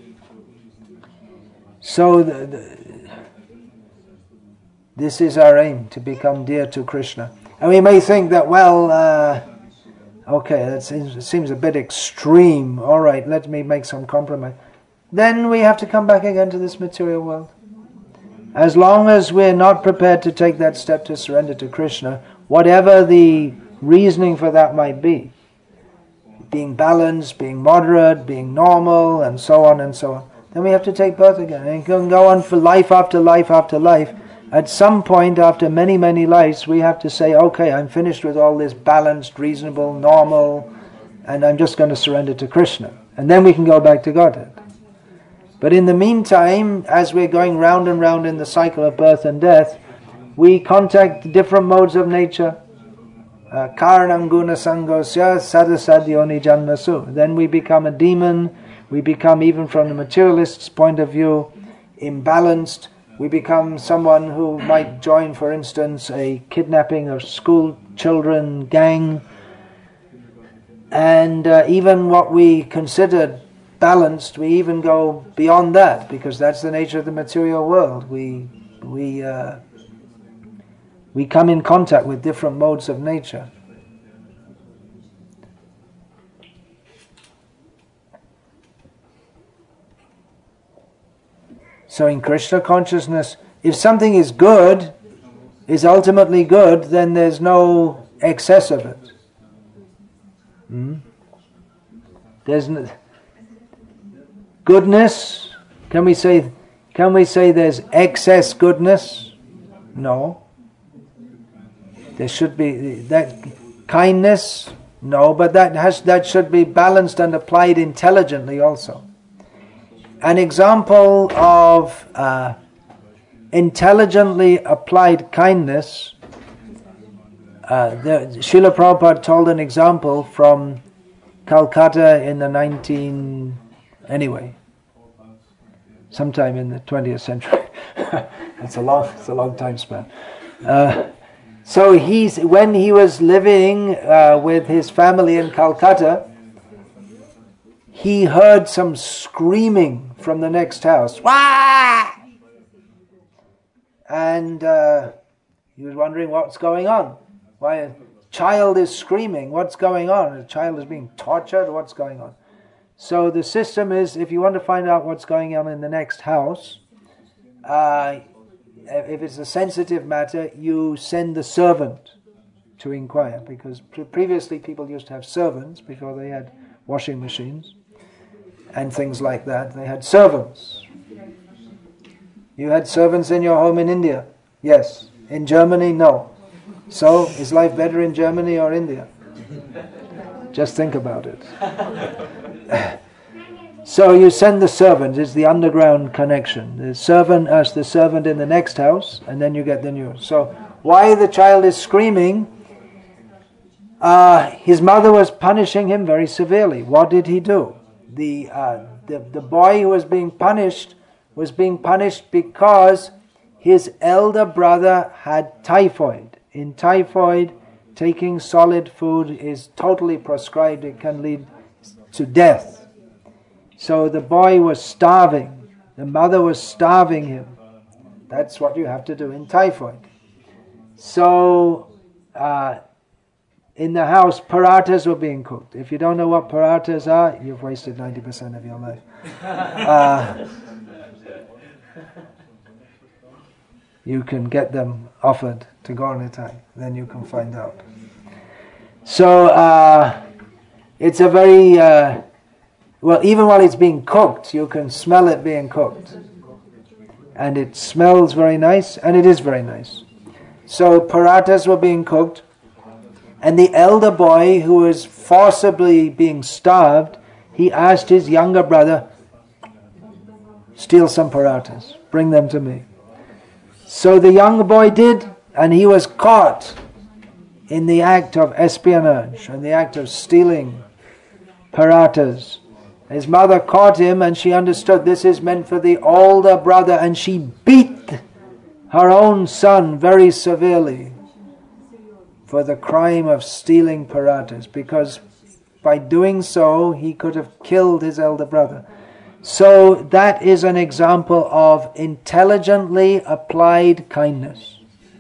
So the, the, this is our aim, to become dear to Krishna. And we may think that, well, uh, okay, that seems, it seems a bit extreme. All right, let me make some compromise. Then we have to come back again to this material world. As long as we're not prepared to take that step to surrender to Krishna, whatever the reasoning for that might be, being balanced, being moderate, being normal, and so on and so on, then we have to take birth again. And it can go on for life after life after life. At some point, after many, many lives, we have to say, okay, I'm finished with all this balanced, reasonable, normal, and I'm just going to surrender to Krishna. And then we can go back to Godhead. But in the meantime, as we're going round and round in the cycle of birth and death, we contact different modes of nature. Karanam guna sangosya sadasadyoni janmasu. Then we become a demon. We become, even from the materialist's point of view, imbalanced. We become someone who might join, for instance, a kidnapping of school children gang. And uh, even what we considered balanced, we even go beyond that, because that's the nature of the material world. We we uh, we come in contact with different modes of nature. So in Krishna consciousness, if something is good, is ultimately good, then there's no excess of it. Hmm? There's no goodness. Can we say? Can we say there's excess goodness? No. There should be that kindness. No, but that has that should be balanced and applied intelligently also. An example of uh, intelligently applied kindness. Uh, the, Srila Prabhupada told an example from Calcutta in the nineteen anyway, sometime in the twentieth century. It's a long, it's a long time span. Uh, so he's when he was living uh, with his family in Calcutta, he heard some screaming from the next house. Wah! And uh, he was wondering what's going on. Why a child is screaming? What's going on? A child is being tortured? What's going on? So the system is, if you want to find out what's going on in the next house, uh, if it's a sensitive matter, you send the servant to inquire, because pre- previously people used to have servants before they had washing machines and things like that. They had servants. You had servants in your home in India? Yes. In Germany? No. So, is life better in Germany or India? Just think about it. So you send the servant, it's the underground connection. The servant asks the servant in the next house, and then you get the news. So, why the child is screaming? Uh, his mother was punishing him very severely. What did he do? The, uh, the the boy who was being punished was being punished because his elder brother had typhoid. In typhoid, taking solid food is totally proscribed. It can lead to death. So the boy was starving. The mother was starving him. That's what you have to do in typhoid. So uh, in the house, parathas were being cooked. If you don't know what parathas are, you've wasted ninety percent of your life. Uh, you can get them offered to Gaura Nitai. Then you can find out. So uh, it's a very, uh, well, even while it's being cooked, you can smell it being cooked. And it smells very nice, and it is very nice. So parathas were being cooked, and the elder boy, who was forcibly being starved, he asked his younger brother, steal some parathas, bring them to me. So the younger boy did, and he was caught in the act of espionage, in the act of stealing parathas. His mother caught him, and she understood this is meant for the older brother, and she beat her own son very severely for the crime of stealing parathas, because by doing so he could have killed his elder brother. So that is an example of intelligently applied kindness.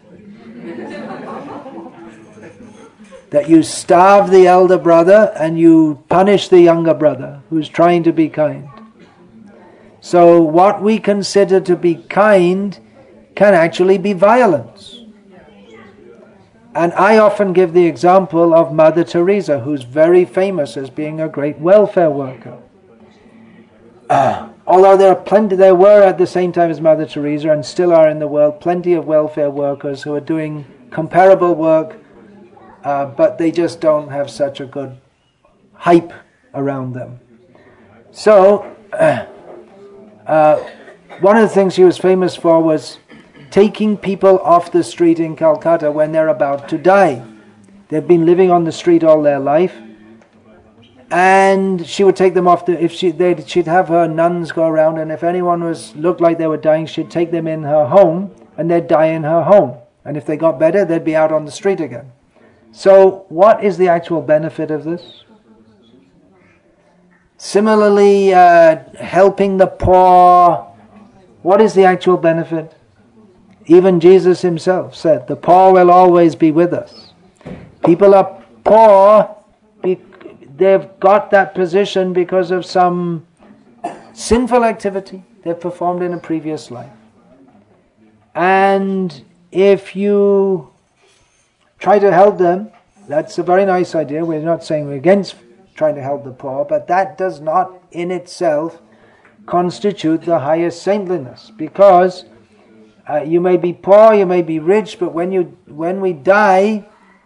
That you starve the elder brother and you punish the younger brother who's trying to be kind. So what we consider to be kind can actually be violence. And I often give the example of Mother Teresa, who's very famous as being a great welfare worker. Uh, although there are plenty, there were at the same time as Mother Teresa, and still are in the world, plenty of welfare workers who are doing comparable work, uh, but they just don't have such a good hype around them. So, uh, uh, one of the things she was famous for was taking people off the street in Calcutta when they're about to die. They've been living on the street all their life, and she would take them off. The, if she, they'd, she'd have her nuns go around, and if anyone was looked like they were dying, she'd take them in her home, and they'd die in her home. And if they got better, they'd be out on the street again. So, what is the actual benefit of this? Similarly, uh, helping the poor. What is the actual benefit? Even Jesus himself said, the poor will always be with us. People are poor, they've got that position because of some sinful activity they've performed in a previous life. And if you try to help them, that's a very nice idea. We're not saying we're against trying to help the poor, but that does not in itself constitute the highest saintliness, because Uh, you may be poor, you may be rich, but when you when we die,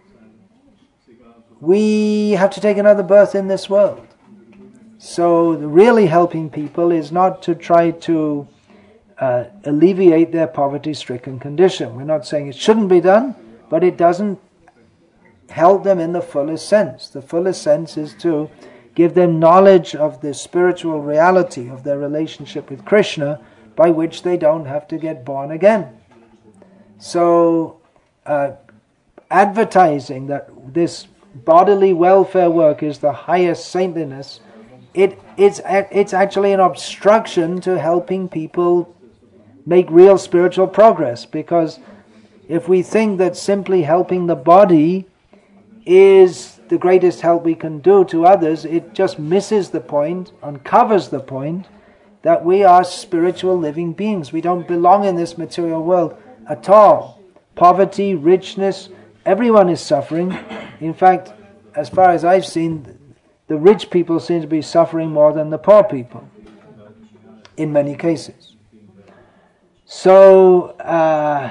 we have to take another birth in this world. So really helping people is not to try to uh, alleviate their poverty-stricken condition. We're not saying it shouldn't be done, but it doesn't help them in the fullest sense. The fullest sense is to give them knowledge of the spiritual reality of their relationship with Krishna, by which they don't have to get born again. So, uh, advertising that this bodily welfare work is the highest saintliness, it, it's, it's actually an obstruction to helping people make real spiritual progress. Because if we think that simply helping the body is the greatest help we can do to others, it just misses the point, uncovers the point, that we are spiritual living beings. We don't belong in this material world at all. Poverty, richness, everyone is suffering. In fact, as far as I've seen, the rich people seem to be suffering more than the poor people, in many cases. So, uh,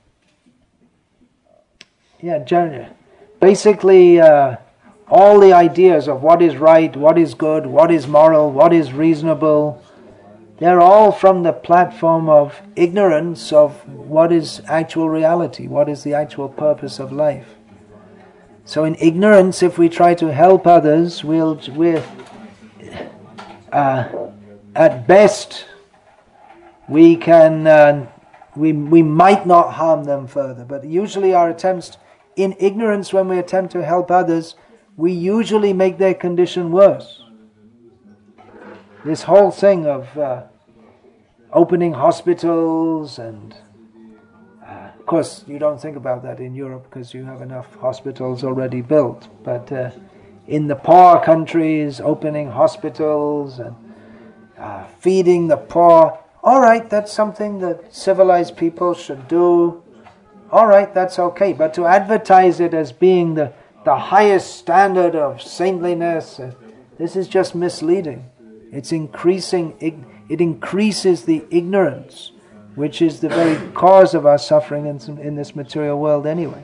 yeah, basically uh, all the ideas of what is right, what is good, what is moral, what is reasonable, they're all from the platform of ignorance of what is actual reality, what is the actual purpose of life. So in ignorance, if we try to help others, we'll, we're, uh, at best, we can, uh, we, we might not harm them further. But usually our attempts, in ignorance when we attempt to help others, we usually make their condition worse. This whole thing of uh, opening hospitals and uh, of course you don't think about that in Europe because you have enough hospitals already built, but uh, in the poor countries, opening hospitals and uh, feeding the poor, all right, that's something that civilized people should do, all right, that's okay, but to advertise it as being the the highest standard of saintliness. This is just misleading. It's increasing, it increases the ignorance, which is the very cause of our suffering in, in this material world anyway.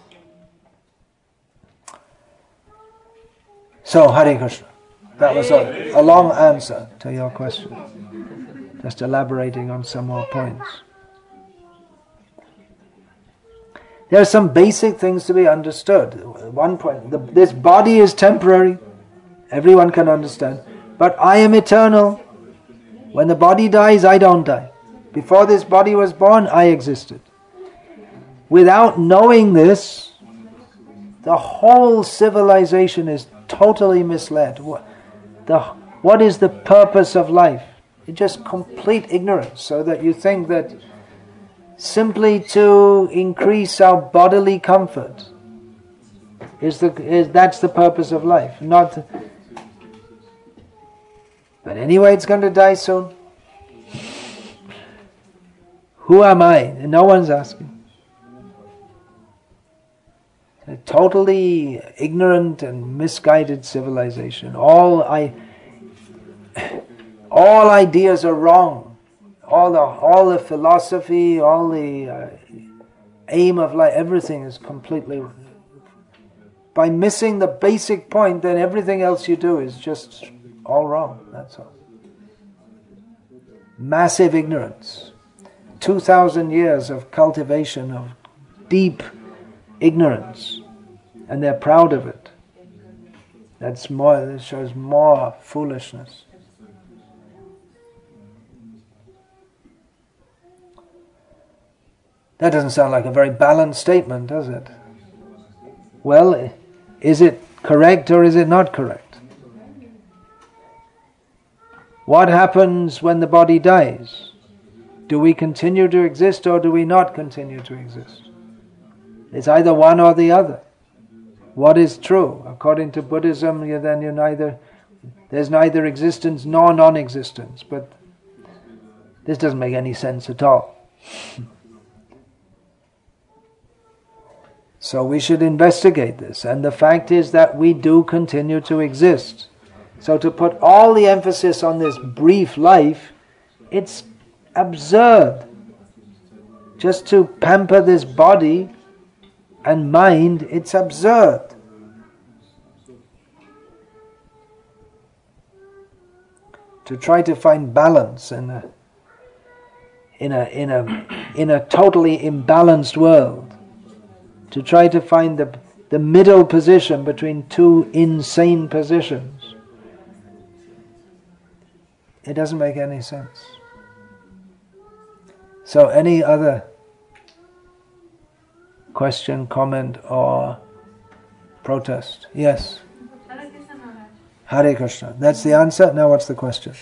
So, Hare Krishna. That was a, a long answer to your question. Just elaborating on some more points. There are some basic things to be understood. One point, the, this body is temporary. Everyone can understand. But I am eternal. When the body dies, I don't die. Before this body was born, I existed. Without knowing this, the whole civilization is totally misled. What, the, what is the purpose of life? It's just complete ignorance, so that you think that simply to increase our bodily comfort is the is that's the purpose of life. Not. The, but anyway, it's going to die soon. Who am I? And no one's asking. A totally ignorant and misguided civilization. All I, all ideas are wrong. All the all the philosophy, all the uh, aim of life, everything is completely wrong. By missing the basic point, then everything else you do is just all wrong. That's all. Massive ignorance. Two thousand years of cultivation of deep ignorance, and they're proud of it. That's more. That shows more foolishness. That doesn't sound like a very balanced statement, does it? Well, is it correct or is it not correct? What happens when the body dies? Do we continue to exist or do we not continue to exist? It's either one or the other. What is true? According to Buddhism, you then you neither there's neither existence nor non-existence. But this doesn't make any sense at all. So we should investigate this. And the fact is that we do continue to exist. So to put all the emphasis on this brief life, it's absurd. Just to pamper this body and mind, it's absurd. To try to find balance in a in a in a in a totally imbalanced world. To try to find the the middle position between two insane positions. It doesn't make any sense. So any other question, comment or protest? Yes? Hare Krishna Maharaj. Hare Krishna. That's the answer? Now what's the question?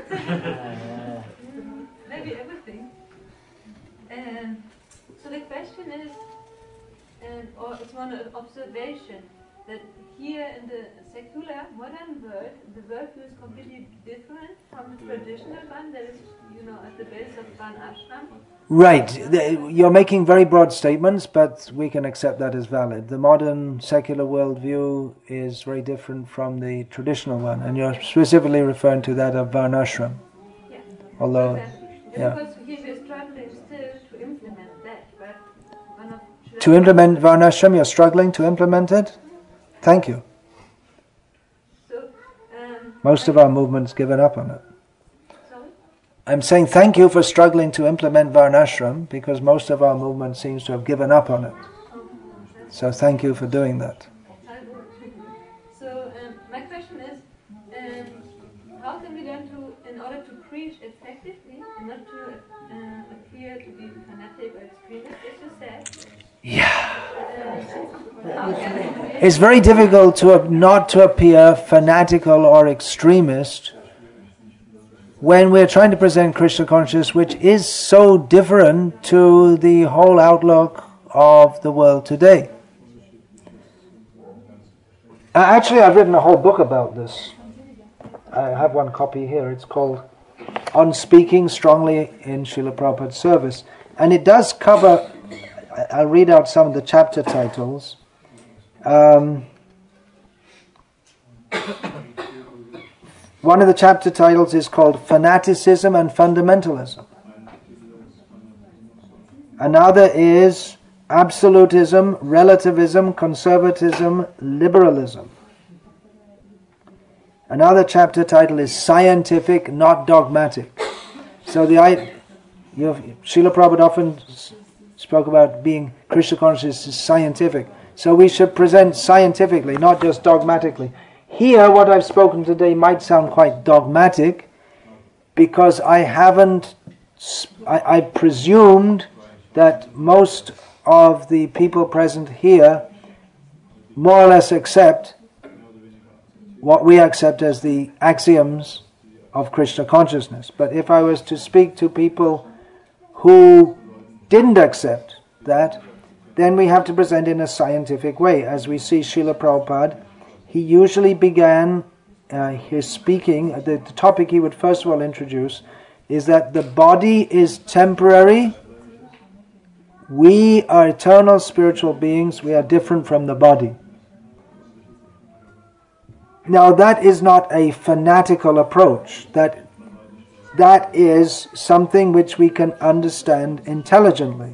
Maybe everything. Um, so the question is, um, or it's one observation, that here in the secular modern world, the worldview is completely different from the traditional one that is, you know, at the base of Varna Ashram. Right. You're making very broad statements, but we can accept that as valid. The modern secular worldview is very different from the traditional one, and you're specifically referring to that of Varnashram. Yeah. Although, yeah. yeah. Because he is struggling still to implement that, but one of To implement Varnashram, you're struggling to implement it? Thank you. So, um, Most of our movement's given up on it. sorry? I'm saying thank you for struggling to implement Varnashram, because most of our movement seems to have given up on it. So thank you for doing that. So um, my question is, um, how can we learn to, in order to preach effectively, and not to uh, appear to be fanatic or extremist, as you said? Yeah. Uh, how can we do it? It's very difficult to not to appear fanatical or extremist when we're trying to present Krishna consciousness, which is so different to the whole outlook of the world today. Uh, actually, I've written a whole book about this. I have one copy here. It's called On Speaking Strongly in Srila Prabhupada's Service. And it does cover, I'll read out some of the chapter titles. Um, one of the chapter titles is called Fanaticism and Fundamentalism. Another is Absolutism, Relativism, Conservatism, Liberalism. Another chapter title is Scientific, Not Dogmatic. So the I, you know, Srila Prabhupada often spoke about being Krishna consciousness is scientific. So we should present scientifically, not just dogmatically. Here, what I've spoken today might sound quite dogmatic, because I haven't, I, I presumed that most of the people present here more or less accept what we accept as the axioms of Krishna consciousness. But if I was to speak to people who didn't accept that, then we have to present in a scientific way. As we see Srila Prabhupada, he usually began uh, his speaking, the, the topic he would first of all introduce is that the body is temporary. We are eternal spiritual beings. We are different from the body. Now that is not a fanatical approach. That that is something which we can understand intelligently.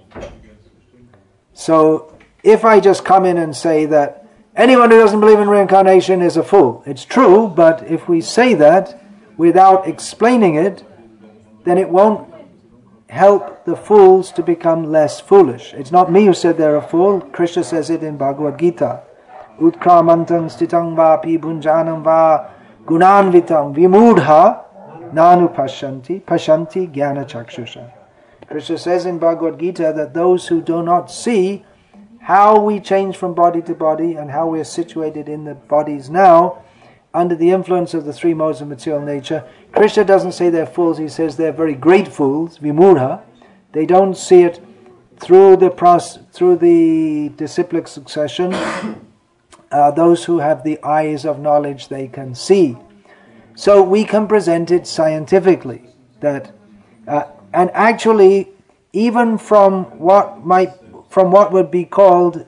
So if I just come in and say that anyone who doesn't believe in reincarnation is a fool, it's true, but if we say that without explaining it, then it won't help the fools to become less foolish. It's not me who said they're a fool. Krishna says it in Bhagavad Gita. Utkramantam stitang vapi bhunjanam va gunanvitam vimudha nanu pashanti pashanti jnana chakshusha. Krishna says in Bhagavad Gita that those who do not see how we change from body to body and how we are situated in the bodies now under the influence of the three modes of material nature, Krishna doesn't say they're fools, he says they're very great fools, vimudha. They don't see it through the pros- through the disciplic succession. Uh, those who have the eyes of knowledge, they can see. So we can present it scientifically. That, uh, and actually, even from what might, from what would be called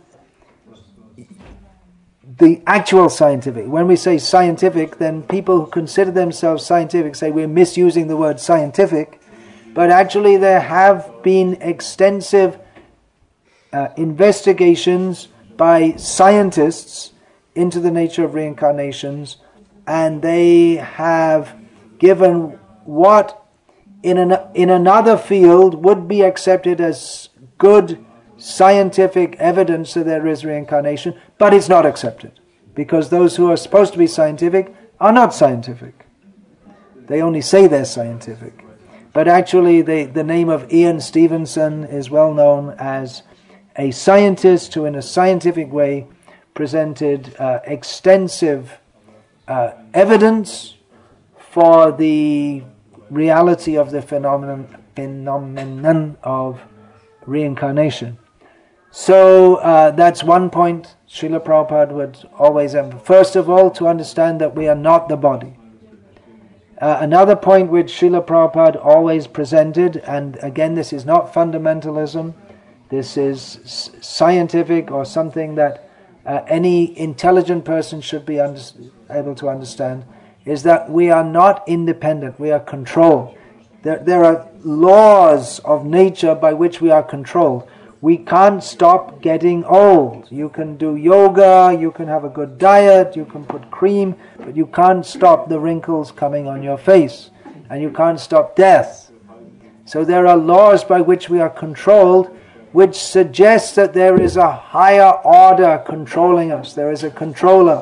the actual scientific. When we say scientific, then people who consider themselves scientific say we're misusing the word scientific. But actually, there have been extensive uh, investigations by scientists into the nature of reincarnations, and they have given what in an, in another field would be accepted as good scientific evidence that there is reincarnation, but it's not accepted, because those who are supposed to be scientific are not scientific. They only say they're scientific. But actually they, the name of Ian Stevenson is well known as a scientist who in a scientific way presented uh, extensive uh, evidence for the reality of the phenomenon, phenomenon of reincarnation. So uh, that's one point Srila Prabhupada would always emphasize. First of all, to understand that we are not the body. Uh, another point which Srila Prabhupada always presented, and again this is not fundamentalism, this is s- scientific or something that uh, any intelligent person should be under- able to understand, is that we are not independent, we are controlled. There, there are laws of nature by which we are controlled. We can't stop getting old. You can do yoga, you can have a good diet, you can put cream, but you can't stop the wrinkles coming on your face. And you can't stop death. So there are laws by which we are controlled, which suggests that there is a higher order controlling us. There is a controller.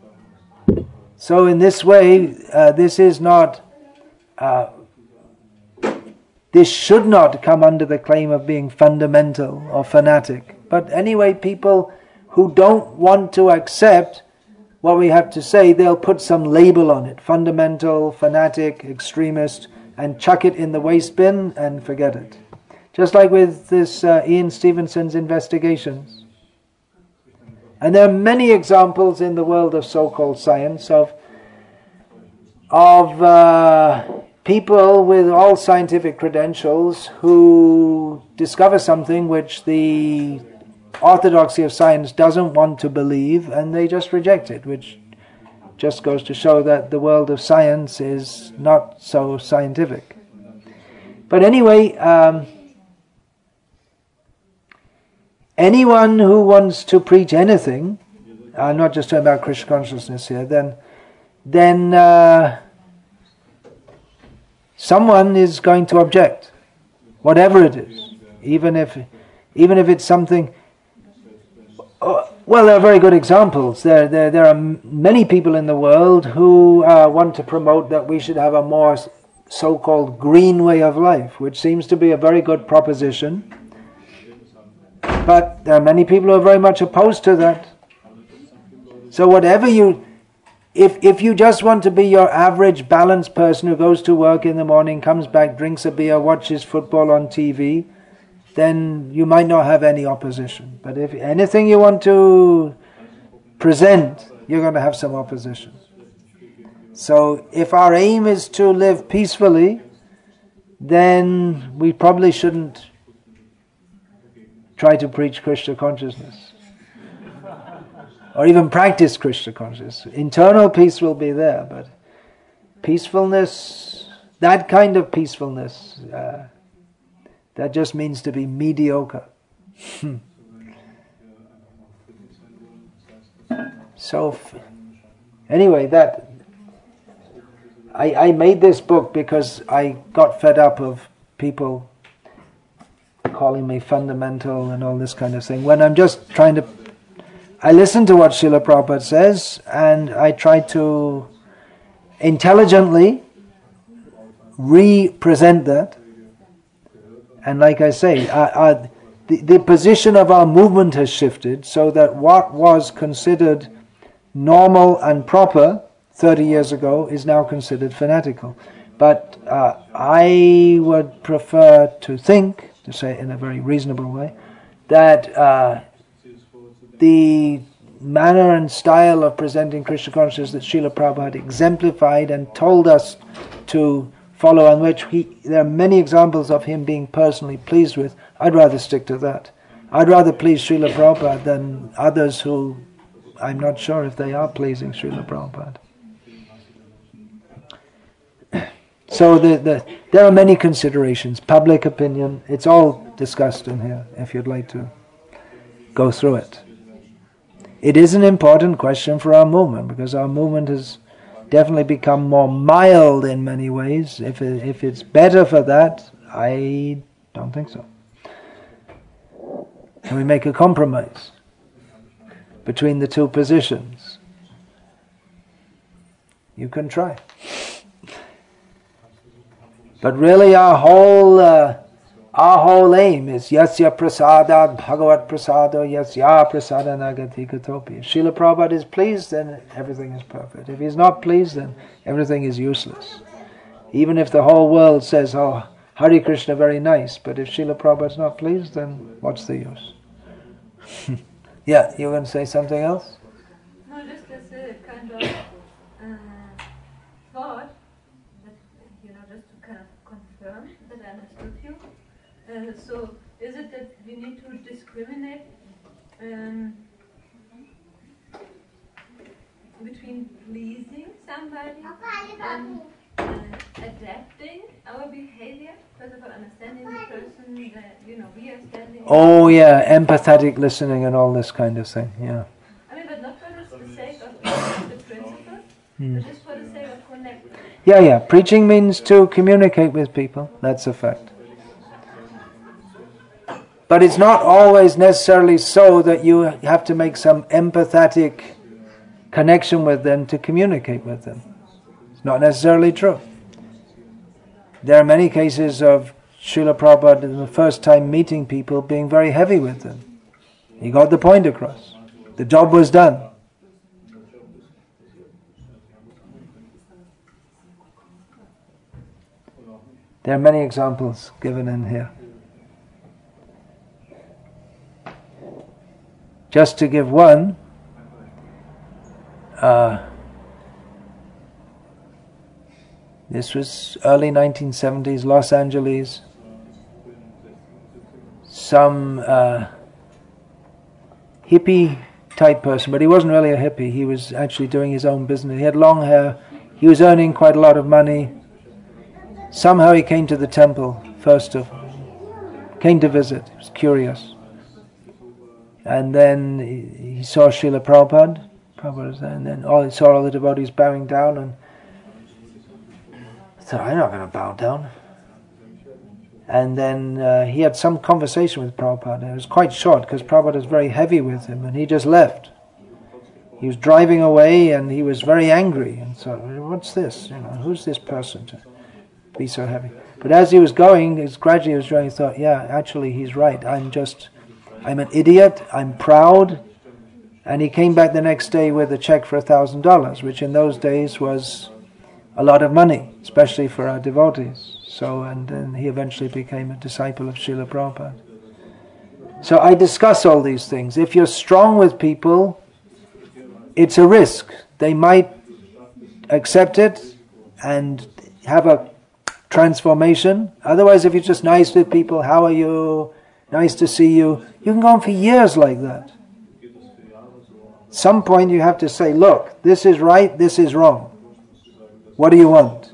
So in this way, uh, this is not... Uh, This should not come under the claim of being fundamental or fanatic. But anyway, people who don't want to accept what we have to say, they'll put some label on it. Fundamental, fanatic, extremist, and chuck it in the waste bin and forget it. Just like with this uh, Ian Stevenson's investigations. And there are many examples in the world of so-called science of... of uh, people with all scientific credentials who discover something which the orthodoxy of science doesn't want to believe, and they just reject it, which just goes to show that the world of science is not so scientific. But anyway, um, anyone who wants to preach anything, I'm not just talking about Krishna consciousness here, then, then uh, someone is going to object, whatever it is, even if, even if it's something. Uh, well, there are very good examples. There, there, there are m- many people in the world who uh, want to promote that we should have a more so-called green way of life, which seems to be a very good proposition. But there are many people who are very much opposed to that. So whatever you, if if you just want to be your average balanced person who goes to work in the morning, comes back, drinks a beer, watches football on T V, then you might not have any opposition. But if anything you want to present, you're going to have some opposition. So if our aim is to live peacefully, then we probably shouldn't try to preach Krishna consciousness. Or even practice Krishna consciousness. Internal peace will be there, but peacefulness, that kind of peacefulness, uh, that just means to be mediocre. So, anyway, that I, I made this book because I got fed up of people calling me fundamental and all this kind of thing. When I'm just trying to, I listen to what Srila Prabhupada says, and I try to intelligently re-present that. And like I say, our, our, the, the position of our movement has shifted so that what was considered normal and proper thirty years ago is now considered fanatical. But uh, I would prefer to think, to say it in a very reasonable way, that uh, the manner and style of presenting Krishna consciousness that Srila Prabhupada exemplified and told us to follow, and which he, there are many examples of him being personally pleased with, I'd rather stick to that. I'd rather please Srila Prabhupada than others who I'm not sure if they are pleasing Srila Prabhupada. So the, the, there are many considerations. Public opinion, it's all discussed in here, if you'd like to go through it. It is an important question for our movement, because our movement has definitely become more mild in many ways. If it, if it's better for that, I don't think so. Can we make a compromise between the two positions? You can try. But really our whole uh, our whole aim is Yasya Prasadad Bhagavat Prasado Yasya Prasadanagati Katopi. If Srila Prabhupada is pleased, then everything is perfect. If he's not pleased, then everything is useless. Even if the whole world says, oh, Hare Krishna, very nice, but if Srila Prabhupada is not pleased, then what's the use? Yeah, you want to say something else? No, just as a kind of uh, thought, that, you know, just to kind of confirm that I understood you. Uh, so, is it that we need to discriminate um, between pleasing somebody and uh, adapting our behavior? First of all, understanding the person that, you know, we are standing. Oh yeah, empathetic listening and all this kind of thing, yeah. I mean, but not for the sake of the principle, Hmm. but just for the sake of connecting. Yeah, yeah, preaching means to communicate with people, that's a fact. But it's not always necessarily so that you have to make some empathetic connection with them to communicate with them. It's not necessarily true. There are many cases of Srila Prabhupada in the first time meeting people being very heavy with them. He got the point across. The job was done. There are many examples given in here. Just to give one, uh, this was early nineteen seventies, Los Angeles. Some uh, hippie type person, but he wasn't really a hippie. He was actually doing his own business. He had long hair. He was earning quite a lot of money. Somehow he came to the temple first of came to visit. He was curious. And then he, he saw Srila Prabhupada. Prabhupada was there, and then all, he saw all the devotees bowing down, and I thought, I'm not going to bow down. And then uh, he had some conversation with Prabhupada. It was quite short because Prabhupada was very heavy with him, and he just left. He was driving away, and he was very angry. And so, what's this? You know, who's this person to be so heavy? But as he was going, as gradually he was going, he thought, yeah, actually he's right. I'm just, I'm an idiot. I'm proud. And he came back the next day with a check for a thousand dollars, which in those days was a lot of money, especially for our devotees. So, and then he eventually became a disciple of Srila Prabhupada. So I discuss all these things. If you're strong with people, it's a risk. They might accept it and have a transformation. Otherwise, if you're just nice with people, how are you? Nice to see you. You can go on for years like that. At some point you have to say, look, this is right, this is wrong. What do you want?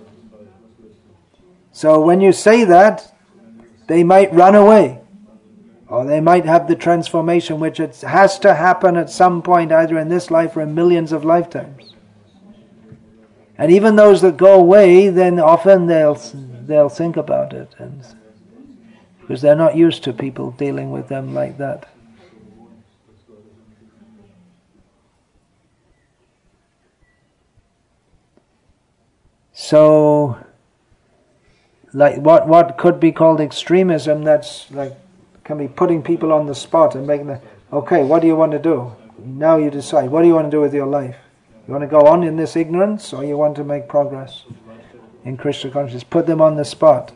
So when you say that, they might run away. Or they might have the transformation which it has to happen at some point, either in this life or in millions of lifetimes. And even those that go away, then often they'll they'll think about it, and because they're not used to people dealing with them like that. So, like what what could be called extremism, that's like can be putting people on the spot and making them, okay, what do you want to do? Now you decide, what do you want to do with your life? You want to go on in this ignorance, or you want to make progress in Krishna consciousness? Put them on the spot.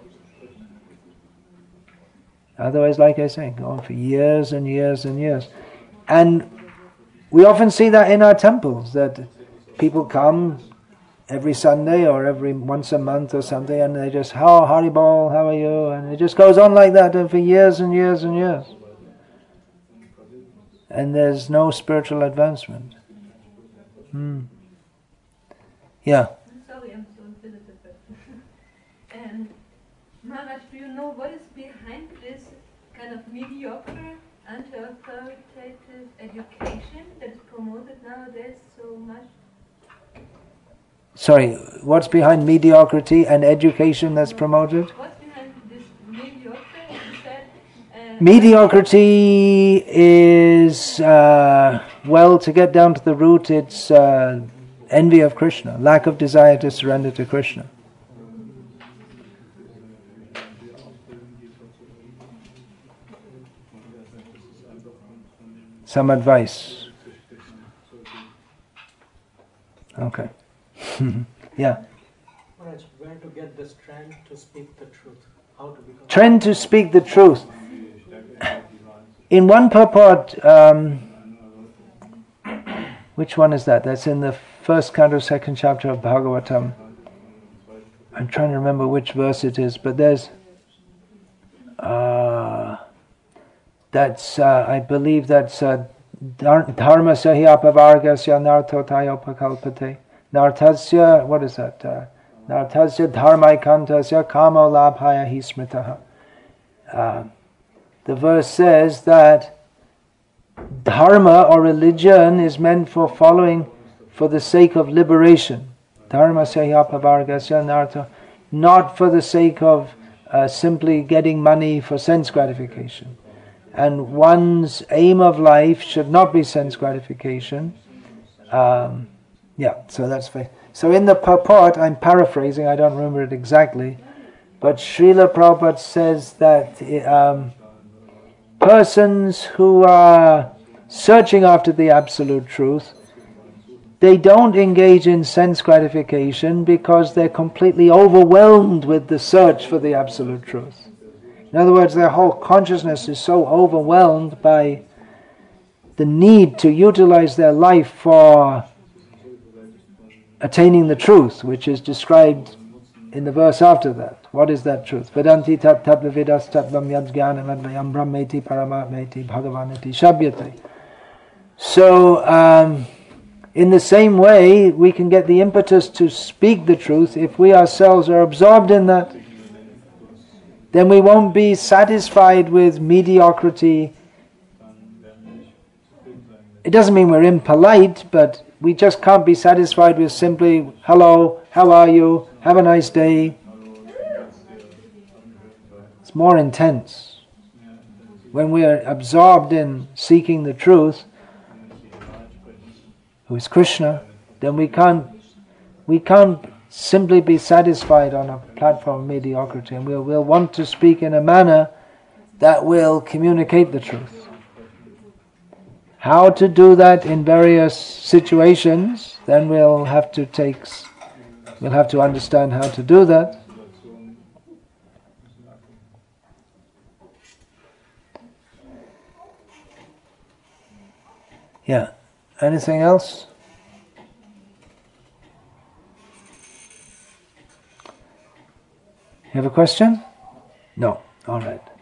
Otherwise, like I say, go on for years and years and years. And we often see that in our temples, that people come every Sunday or every once a month or something, and they just, how, Haribol, how are you? And it just goes on like that for years and years and years. And there's no spiritual advancement. Hmm. Yeah. I'm sorry, I'm so inquisitive. And Maharaj, do you know what is behind this kind of mediocre, anti-authoritative education that is promoted nowadays so much? Sorry, what's behind mediocrity and education that's promoted? What's behind this mediocre, you said? Uh, Mediocrity is, uh, well, to get down to the root, it's uh, envy of Krishna, lack of desire to surrender to Krishna. Some advice. Okay. Yeah. Maharaj, where to get the strength to speak the truth? How to become Trend to speak the truth. In one purport, um, which one is that? That's in the first canto, second chapter of Bhagavatam. I'm trying to remember which verse it is, but there's uh, that's uh, I believe that's uh, dharma sahi apavargasya nartotaya upakalpate. Nartasya, what is that? Uh, Nartasya dharmaikantasya kamo labhaya hi smritaha. Uh, the verse says that dharma or religion is meant for following for the sake of liberation. Dharma sahiyapavargasya narto, not for the sake of uh, simply getting money for sense gratification. And one's aim of life should not be sense gratification. Um, Yeah, so that's fine. So in the purport, I'm paraphrasing, I don't remember it exactly, but Srila Prabhupada says that um, persons who are searching after the absolute truth, they don't engage in sense gratification because they're completely overwhelmed with the search for the absolute truth. In other words, their whole consciousness is so overwhelmed by the need to utilize their life for attaining the truth, which is described in the verse after that. What is that truth? Vedanti tat tat vidas tatvam yad jnanam advayam brahmeti paramatmeti bhagavaniti shabhyate. So, um, in the same way, we can get the impetus to speak the truth if we ourselves are absorbed in that. Then we won't be satisfied with mediocrity. It doesn't mean we're impolite, but we just can't be satisfied with simply, hello, how are you, have a nice day. It's more intense. When we are absorbed in seeking the truth, who is Krishna, then we can't we can't simply be satisfied on a platform of mediocrity, and we'll, we'll want to speak in a manner that will communicate the truth. How to do that in various situations, then we'll have to take we'll have to understand how to do that. Yeah. Anything else? You have a question? No. All right.